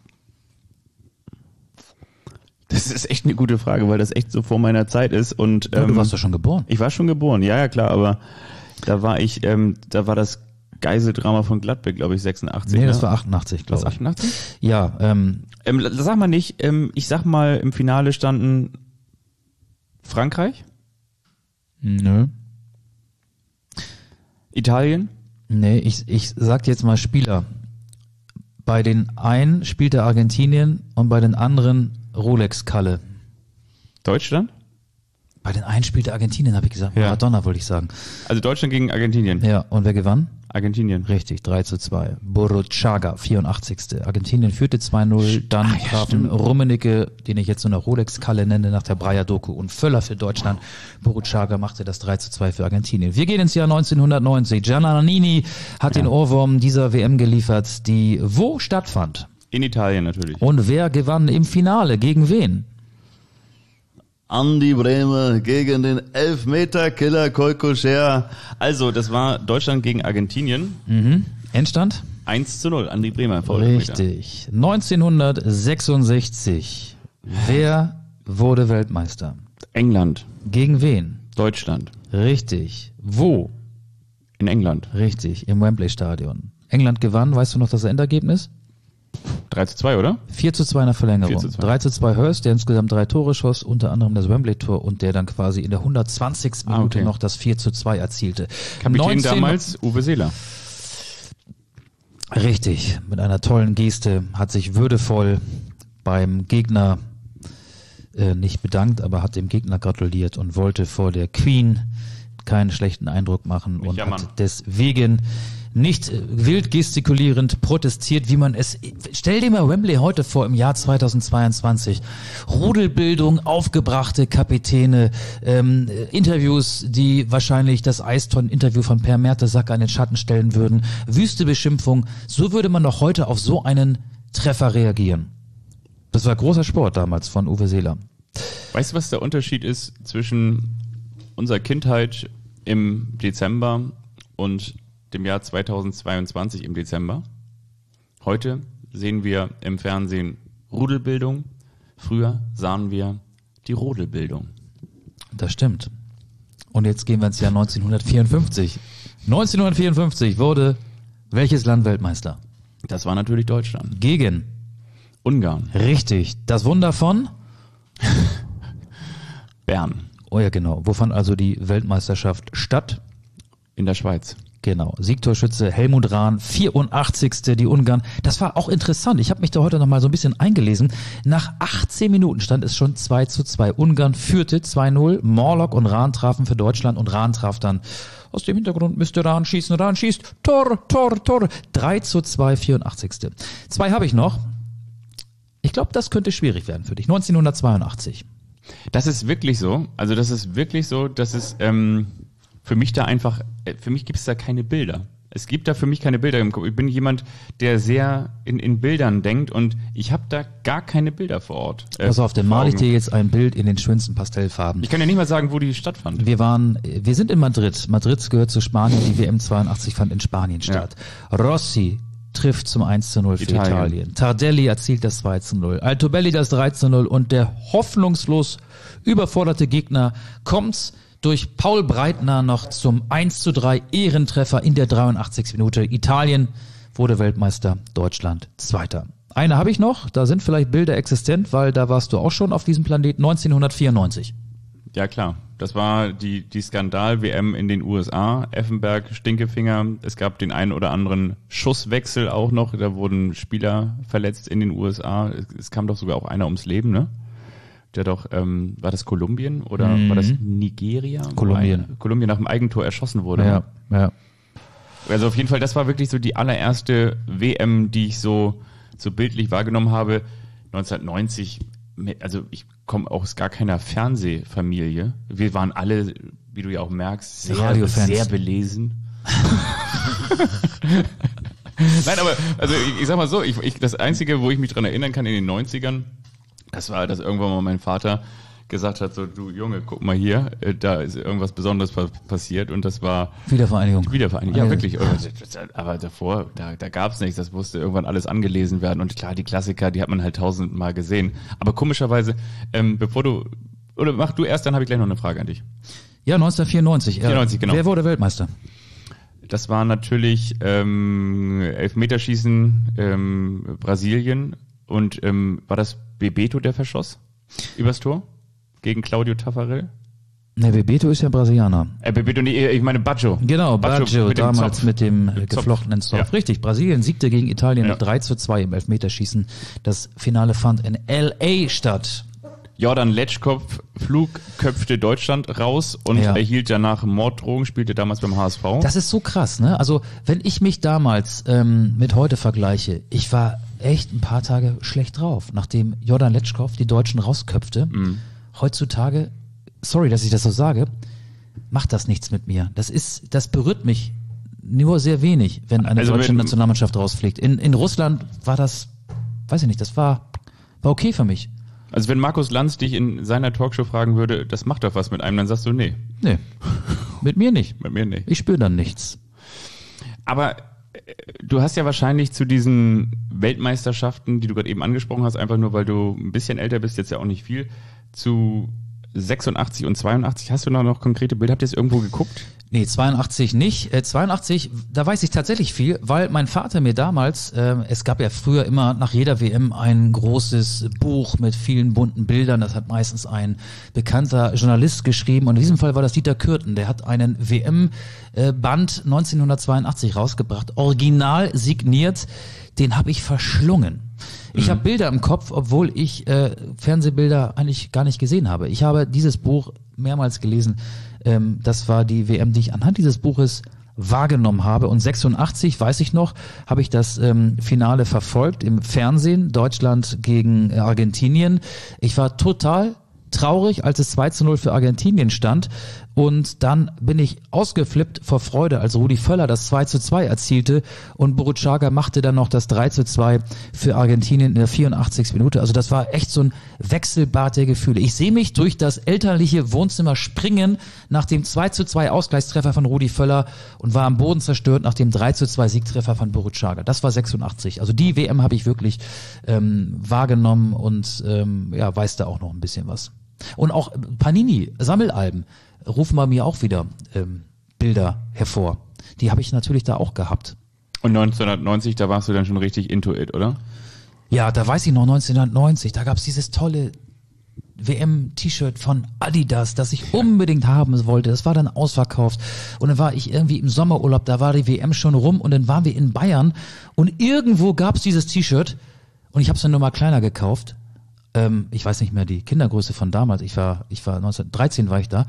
Das ist echt eine gute Frage, weil das echt so vor meiner Zeit ist. Und du warst doch schon geboren. ich war schon geboren, ja klar, aber da war das Geiseldrama von Gladbeck, glaube ich, 86. Nee, ne? das war 88, Was, glaube ich. 88? Ja, Sag mal nicht, ich sag mal, im Finale standen Frankreich, nö. Italien, Nee, ich sag jetzt mal Spieler. Bei den einen spielte Argentinien und bei den anderen Rolex-Kalle. Deutschland. Bei den einen spielte Argentinien, habe ich gesagt. Ja. Maradona wollte ich sagen. Also Deutschland gegen Argentinien. Ja, und wer gewann? Argentinien. Richtig, 3:2. Burruchaga, 84. Argentinien führte 2:0, dann trafen Rummenigge, den ich jetzt so eine Rolex-Kalle nenne, nach der Breyer-Doku, und Völler für Deutschland. Burruchaga machte das 3:2 für Argentinien. Wir gehen ins Jahr 1990. Giannanini hat den Ohrwurm dieser WM geliefert, die wo stattfand? In Italien natürlich. Und wer gewann im Finale? Gegen wen? Andi Brehme gegen den Elfmeter-Killer Koikoscher. Also, das war Deutschland gegen Argentinien. Endstand? 1:0, Andi Brehme. Richtig. 1966. Wer wurde Weltmeister? England, Gegen wen? Deutschland, Richtig. Wo? in England. Richtig. Im Wembley-Stadion. England gewann, weißt du noch das Endergebnis? 3:2, oder? 4:2 in der Verlängerung. 4:2. 3:2 Hurst, der insgesamt 3 Tore schoss, unter anderem das Wembley-Tor, und der dann quasi in der 120. Minute okay. noch das 4:2 erzielte. Kapitän damals Uwe Seeler. Richtig, mit einer tollen Geste, hat sich würdevoll beim Gegner nicht bedankt, aber hat dem Gegner gratuliert und wollte vor der Queen keinen schlechten Eindruck machen und jammern. hat deswegen nicht wild gestikulierend protestiert, wie man es... Stell dir mal Wembley heute vor im Jahr 2022. Rudelbildung, aufgebrachte Kapitäne, Interviews, die wahrscheinlich das Eiston-Interview von Per Mertesacker in den Schatten stellen würden, wüste Beschimpfung. So würde man doch heute auf so einen Treffer reagieren. Das war großer Sport damals von Uwe Seeler. Weißt du, was der Unterschied ist zwischen unserer Kindheit im Dezember und dem Jahr 2022 im Dezember? Heute sehen wir im Fernsehen Rudelbildung. Früher sahen wir die Rodelbildung. Das stimmt. Und jetzt gehen wir ins Jahr 1954. 1954 wurde Welches Land Weltmeister? Das war natürlich Deutschland. Gegen. Ungarn. Richtig. Das Wunder von? Bern. Oh ja, genau. Wo fand also die Weltmeisterschaft statt? In der Schweiz. Genau. Siegtorschütze Helmut Rahn, 84. die Ungarn. Das war auch interessant. Ich habe mich da heute noch mal so ein bisschen eingelesen. Nach 18 Minuten stand es schon 2:2. Ungarn führte 2:0. Morlock und Rahn trafen für Deutschland und Rahn traf dann aus dem Hintergrund müsste Rahn schießen. Rahn schießt. Tor. 3:2, 84. 2 habe ich noch. Ich glaube, das könnte schwierig werden für dich. 1982. Das ist wirklich so. Also das ist wirklich so, dass es für mich gibt es da keine Bilder. Es gibt da für mich keine Bilder im Kopf. Ich bin jemand, der sehr in Bildern denkt und ich habe da gar keine Bilder vor Ort. Pass auf, dann male ich dir jetzt ein Bild in den schönsten Pastellfarben. Ich kann ja nicht mal sagen, wo die stattfand. Wir sind in Madrid. Madrid gehört zu Spanien. Die WM 82 fand in Spanien statt. Rossi trifft zum 1:0 für Italien. Tardelli erzielt das 2:0. Altobelli das 3:0 und der hoffnungslos überforderte Gegner kommt durch Paul Breitner noch zum 1:3 Ehrentreffer in der 83. Minute. Italien wurde Weltmeister, Deutschland Zweiter. Eine habe ich noch, da sind vielleicht Bilder existent, weil da warst du auch schon auf diesem Planeten, 1994. Ja klar, das war die Skandal-WM in den USA, Effenberg, Stinkefinger, es gab den einen oder anderen Schusswechsel auch noch, da wurden Spieler verletzt in den USA, es kam doch sogar auch einer ums Leben, ne? Der doch, war das Kolumbien oder war das Nigeria? Kolumbien nach dem Eigentor erschossen wurde. Ja. Also auf jeden Fall, das war wirklich so die allererste WM, die ich so bildlich wahrgenommen habe. 1990, also ich komme aus gar keiner Fernsehfamilie. Wir waren alle, wie du ja auch merkst, sehr belesen. Nein, aber also ich sag mal so, das Einzige, wo ich mich dran erinnern kann in den 90ern, das war, dass irgendwann mal mein Vater gesagt hat, so, du Junge, guck mal hier, da ist irgendwas Besonderes passiert und das war Wiedervereinigung, ja wirklich. Aber davor, da gab's nichts, das musste irgendwann alles angelesen werden und klar, die Klassiker, die hat man halt 1000-mal gesehen. Aber komischerweise, mach du erst, dann habe ich gleich noch eine Frage an dich. Ja, 1994. 94, genau. Wer wurde Weltmeister? Das war natürlich Elfmeterschießen Brasilien und war das Bebeto, der verschoss übers Tor gegen Claudio Taffarel? Ne, Bebeto ist ja Brasilianer. Bebeto, nee, ich meine Baggio. Genau, Baggio damals mit dem geflochtenen Zopf. Ja. Richtig, Brasilien siegte gegen Italien mit 3:2 im Elfmeterschießen. Das Finale fand in L.A. statt. Jordan Letschkopf flugköpfte Deutschland raus und erhielt danach Morddrohungen, spielte damals beim HSV. Das ist so krass, ne? Also, wenn ich mich damals mit heute vergleiche, ich war echt ein paar Tage schlecht drauf, nachdem Jordan Letschkopf die Deutschen rausköpfte. Heutzutage, sorry, dass ich das so sage, macht das nichts mit mir. Das berührt mich nur sehr wenig, wenn eine deutsche Nationalmannschaft rausfliegt. In Russland war das, weiß ich nicht, das war okay für mich. Also wenn Markus Lanz dich in seiner Talkshow fragen würde, das macht doch was mit einem, dann sagst du, nee. Nee, mit mir nicht. Mit mir nicht. Ich spüre dann nichts. Aber du hast ja wahrscheinlich zu diesen Weltmeisterschaften, die du gerade eben angesprochen hast, einfach nur, weil du ein bisschen älter bist, jetzt ja auch nicht viel, zu 86 und 82, hast du noch konkrete Bilder? Habt ihr es irgendwo geguckt? Nee, 82 nicht. 82, da weiß ich tatsächlich viel, weil mein Vater mir damals, es gab ja früher immer nach jeder WM ein großes Buch mit vielen bunten Bildern, das hat meistens ein bekannter Journalist geschrieben und in diesem Fall war das Dieter Kürten, der hat einen WM-Band 1982 rausgebracht, original signiert, den habe ich verschlungen. Ich habe Bilder im Kopf, obwohl ich Fernsehbilder eigentlich gar nicht gesehen habe. Ich habe dieses Buch mehrmals gelesen. Das war die WM, die ich anhand dieses Buches wahrgenommen habe. Und 86, weiß ich noch, habe ich das Finale verfolgt im Fernsehen, Deutschland gegen Argentinien. Ich war total traurig, als es 2:0 für Argentinien stand. Und dann bin ich ausgeflippt vor Freude, als Rudi Völler das 2:2 erzielte und Burruchaga machte dann noch das 3:2 für Argentinien in der 84. Minute. Also das war echt so ein Wechselbad der Gefühle. Ich sehe mich durch das elterliche Wohnzimmer springen nach dem 2:2 Ausgleichstreffer von Rudi Völler und war am Boden zerstört nach dem 3:2 Siegtreffer von Burruchaga. Das war 86. Also die WM habe ich wirklich wahrgenommen und weiß da auch noch ein bisschen was. Und auch Panini, Sammelalben, rufen bei mir auch wieder Bilder hervor. Die habe ich natürlich da auch gehabt. Und 1990, da warst du dann schon richtig into it, oder? Ja, da weiß ich noch, 1990, da gab's dieses tolle WM-T-Shirt von Adidas, das ich unbedingt haben wollte. Das war dann ausverkauft. Und dann war ich irgendwie im Sommerurlaub, da war die WM schon rum und dann waren wir in Bayern und irgendwo gab's dieses T-Shirt und ich habe es dann nur mal kleiner gekauft. Ich weiß nicht mehr die Kindergröße von damals. Ich war 1913 war ich da.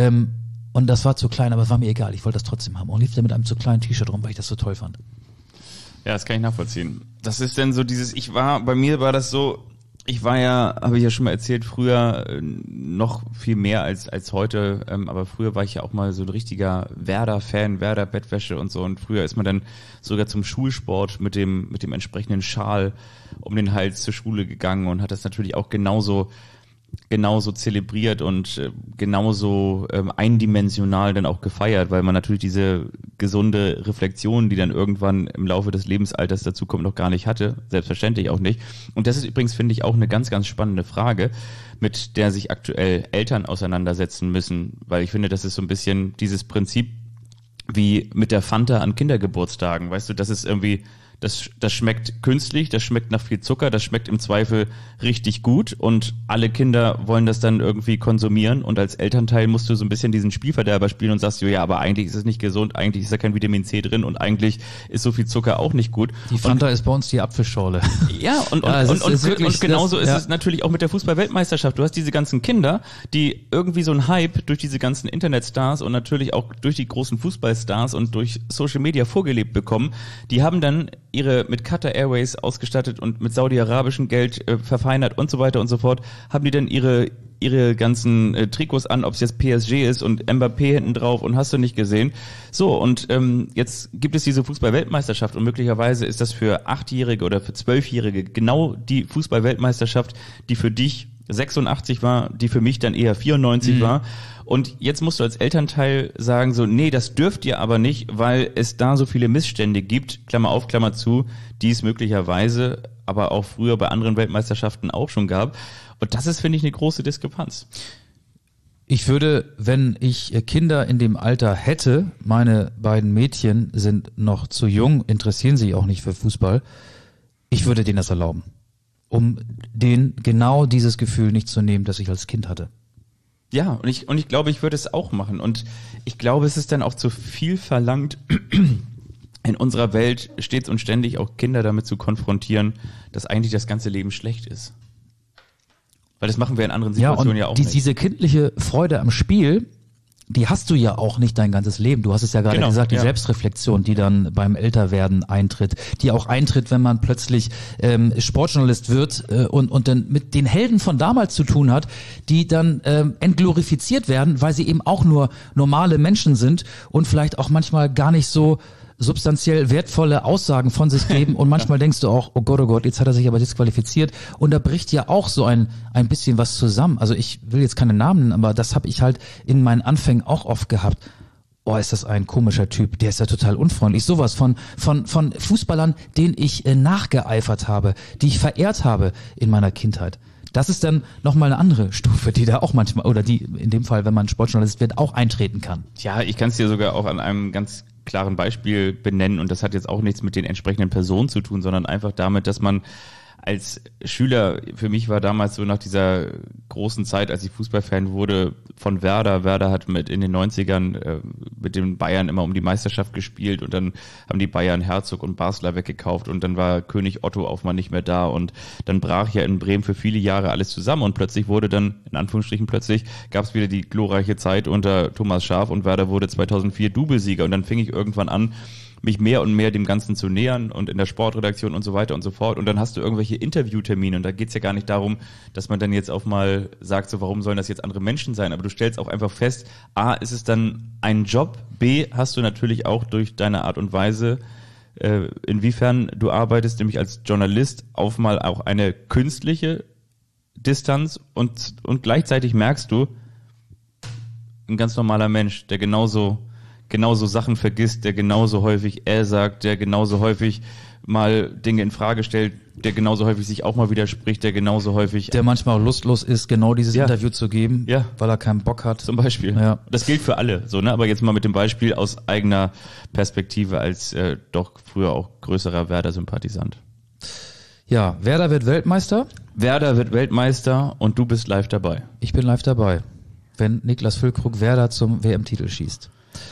Und das war zu klein, aber war mir egal. Ich wollte das trotzdem haben und lief da mit einem zu kleinen T-Shirt rum, weil ich das so toll fand. Ja, das kann ich nachvollziehen. Das ist denn so dieses, bei mir war das so, ich war ja, habe ich ja schon mal erzählt, früher noch viel mehr als heute, aber früher war ich ja auch mal so ein richtiger Werder-Fan, Werder-Bettwäsche und so, und früher ist man dann sogar zum Schulsport mit dem entsprechenden Schal um den Hals zur Schule gegangen und hat das natürlich auch genauso zelebriert und genauso eindimensional dann auch gefeiert, weil man natürlich diese gesunde Reflexion, die dann irgendwann im Laufe des Lebensalters dazu kommt, noch gar nicht hatte, selbstverständlich auch nicht. Und das ist übrigens, finde ich, auch eine ganz, ganz spannende Frage, mit der sich aktuell Eltern auseinandersetzen müssen, weil ich finde, das ist so ein bisschen dieses Prinzip wie mit der Fanta an Kindergeburtstagen, weißt du, das ist irgendwie... Das schmeckt künstlich, das schmeckt nach viel Zucker, das schmeckt im Zweifel richtig gut und alle Kinder wollen das dann irgendwie konsumieren und als Elternteil musst du so ein bisschen diesen Spielverderber spielen und sagst, ja, aber eigentlich ist es nicht gesund, eigentlich ist da kein Vitamin C drin und eigentlich ist so viel Zucker auch nicht gut. Die Fanta ist bei uns die Apfelschorle. Ja, und genauso ist es natürlich auch mit der Fußball-Weltmeisterschaft. Du hast diese ganzen Kinder, die irgendwie so einen Hype durch diese ganzen Internetstars und natürlich auch durch die großen Fußballstars und durch Social Media vorgelebt bekommen. Die haben dann ihre mit Qatar Airways ausgestattet und mit saudi-arabischem Geld verfeinert und so weiter und so fort, haben die dann ihre ganzen Trikots an, ob es jetzt PSG ist und Mbappé hinten drauf und hast du nicht gesehen. So, und jetzt gibt es diese Fußball-Weltmeisterschaft und möglicherweise ist das für 8-Jährige oder für 12-Jährige genau die Fußball-Weltmeisterschaft, die für dich 86 war, die für mich dann eher 94 war. Und jetzt musst du als Elternteil sagen so, nee, das dürft ihr aber nicht, weil es da so viele Missstände gibt, Klammer auf, Klammer zu, die es möglicherweise aber auch früher bei anderen Weltmeisterschaften auch schon gab. Und das ist, finde ich, eine große Diskrepanz. Ich würde, wenn ich Kinder in dem Alter hätte, meine beiden Mädchen sind noch zu jung, interessieren sich auch nicht für Fußball, ich würde denen das erlauben, um denen genau dieses Gefühl nicht zu nehmen, das ich als Kind hatte. Ja, und ich glaube, ich würde es auch machen. Und ich glaube, es ist dann auch zu viel verlangt, in unserer Welt stets und ständig auch Kinder damit zu konfrontieren, dass eigentlich das ganze Leben schlecht ist. Weil das machen wir in anderen Situationen ja auch nicht. Diese kindliche Freude am Spiel, die hast du ja auch nicht dein ganzes Leben. Du hast es ja gerade gesagt, die Selbstreflexion, die dann beim Älterwerden eintritt, die auch eintritt, wenn man plötzlich Sportjournalist wird und dann mit den Helden von damals zu tun hat, die dann entglorifiziert werden, weil sie eben auch nur normale Menschen sind und vielleicht auch manchmal gar nicht so substanziell wertvolle Aussagen von sich geben und manchmal denkst du auch, oh Gott, jetzt hat er sich aber disqualifiziert und da bricht ja auch so ein bisschen was zusammen. Also ich will jetzt keine Namen nennen, aber das habe ich halt in meinen Anfängen auch oft gehabt. Oh, ist das ein komischer Typ, der ist ja total unfreundlich. Sowas von Fußballern, denen ich nachgeeifert habe, die ich verehrt habe in meiner Kindheit. Das ist dann nochmal eine andere Stufe, die da auch manchmal, oder die in dem Fall, wenn man Sportjournalist wird, auch eintreten kann. Ja, ich kann es dir sogar auch an einem ganz klaren Beispiel benennen und das hat jetzt auch nichts mit den entsprechenden Personen zu tun, sondern einfach damit, dass man als Schüler, für mich war damals so nach dieser großen Zeit, als ich Fußballfan wurde, von Werder. Werder hat in den 90ern mit den Bayern immer um die Meisterschaft gespielt und dann haben die Bayern Herzog und Basler weggekauft und dann war König Otto auf mal nicht mehr da und dann brach ja in Bremen für viele Jahre alles zusammen und plötzlich wurde dann, in Anführungsstrichen gab es wieder die glorreiche Zeit unter Thomas Schaaf und Werder wurde 2004 Doublesieger und dann fing ich irgendwann an, mich mehr und mehr dem Ganzen zu nähern und in der Sportredaktion und so weiter und so fort. Und dann hast du irgendwelche Interviewtermine und da geht's ja gar nicht darum, dass man dann jetzt auch mal sagt, so warum sollen das jetzt andere Menschen sein? Aber du stellst auch einfach fest, A, ist es dann ein Job, B, hast du natürlich auch durch deine Art und Weise, inwiefern du arbeitest, nämlich als Journalist, auf mal auch eine künstliche Distanz und gleichzeitig merkst du, ein ganz normaler Mensch, der genauso genauso Sachen vergisst, der genauso häufig sagt, der genauso häufig mal Dinge in Frage stellt, der genauso häufig sich auch mal widerspricht, der genauso häufig... Der manchmal auch lustlos ist, genau dieses Interview zu geben, weil er keinen Bock hat. Zum Beispiel. Ja. Das gilt für alle, so, ne? Aber jetzt mal mit dem Beispiel aus eigener Perspektive als doch früher auch größerer Werder-Sympathisant. Ja, Werder wird Weltmeister. Werder wird Weltmeister und du bist live dabei. Ich bin live dabei, wenn Niklas Füllkrug Werder zum WM-Titel schießt.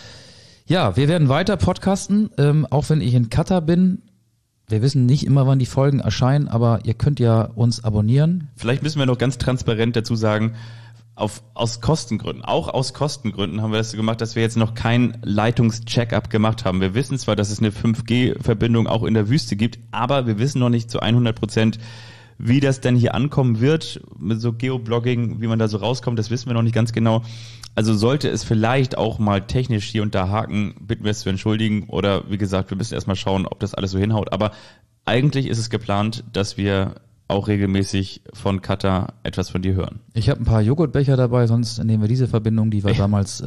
Ja, wir werden weiter podcasten, auch wenn ich in Katar bin. Wir wissen nicht immer, wann die Folgen erscheinen, aber ihr könnt ja uns abonnieren. Vielleicht müssen wir noch ganz transparent dazu sagen, aus Kostengründen haben wir das so gemacht, dass wir jetzt noch kein Leitungs-Check-up gemacht haben. Wir wissen zwar, dass es eine 5G-Verbindung auch in der Wüste gibt, aber wir wissen noch nicht zu 100%, wie das denn hier ankommen wird, mit so Geoblogging, wie man da so rauskommt, das wissen wir noch nicht ganz genau. Also sollte es vielleicht auch mal technisch hier und da haken, bitten wir es zu entschuldigen oder wie gesagt, wir müssen erstmal schauen, ob das alles so hinhaut. Aber eigentlich ist es geplant, dass wir auch regelmäßig von Katar etwas von dir hören. Ich habe ein paar Joghurtbecher dabei, sonst nehmen wir diese Verbindung, die wir damals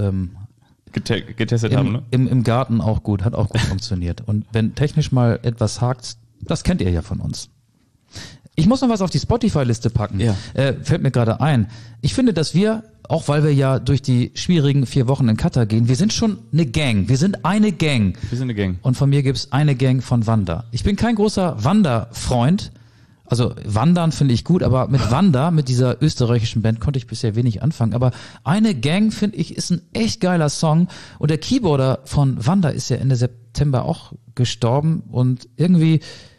getestet haben, ne? Im Garten auch gut, hat auch gut funktioniert. Und wenn technisch mal etwas hakt, das kennt ihr ja von uns. Ich muss noch was auf die Spotify-Liste packen. Ja. Fällt mir gerade ein. Ich finde, dass wir, auch weil wir ja durch die schwierigen 4 Wochen in Katar gehen, wir sind schon eine Gang. Wir sind eine Gang. Wir sind eine Gang. Und von mir gibt's eine Gang von Wanda. Ich bin kein großer Wanda-Freund. Also Wandern finde ich gut, aber mit Wanda, mit dieser österreichischen Band, konnte ich bisher wenig anfangen. Aber eine Gang, finde ich, ist ein echt geiler Song. Und der Keyboarder von Wanda ist ja Ende September auch gestorben. Und irgendwie,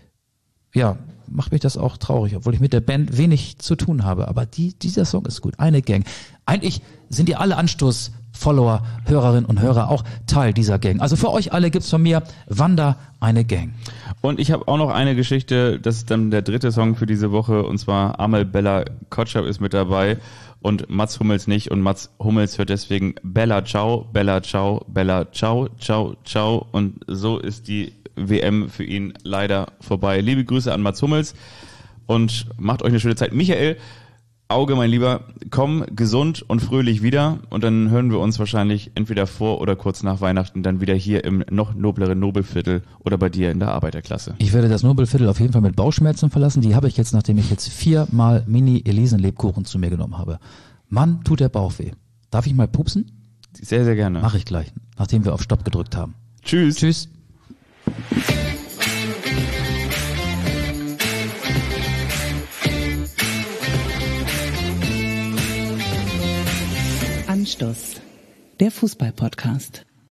ja, macht mich das auch traurig, obwohl ich mit der Band wenig zu tun habe. Aber dieser Song ist gut. Eine Gang. Eigentlich sind ihr alle Anstoß-Follower, Hörerinnen und Hörer auch Teil dieser Gang. Also für euch alle gibt's von mir Wanda, eine Gang. Und ich habe auch noch eine Geschichte, das ist dann der 3. Song für diese Woche, und zwar Amel Bella Kotschap ist mit dabei und Mats Hummels nicht, und Mats Hummels hört deswegen Bella Ciao, Bella Ciao, Bella Ciao, Ciao, Ciao, und so ist die WM für ihn leider vorbei. Liebe Grüße an Mats Hummels und macht euch eine schöne Zeit. Michael, Auge, mein Lieber, komm gesund und fröhlich wieder, und dann hören wir uns wahrscheinlich entweder vor oder kurz nach Weihnachten dann wieder hier im noch nobleren Nobelviertel oder bei dir in der Arbeiterklasse. Ich werde das Nobelviertel auf jeden Fall mit Bauchschmerzen verlassen. Die habe ich jetzt, nachdem ich jetzt 4-mal Mini-Elisen-Lebkuchen zu mir genommen habe. Mann, tut der Bauch weh. Darf ich mal pupsen? Sehr, sehr gerne. Mach ich gleich, nachdem wir auf Stopp gedrückt haben. Tschüss. Tschüss. Anstoß, der Fußball-Podcast.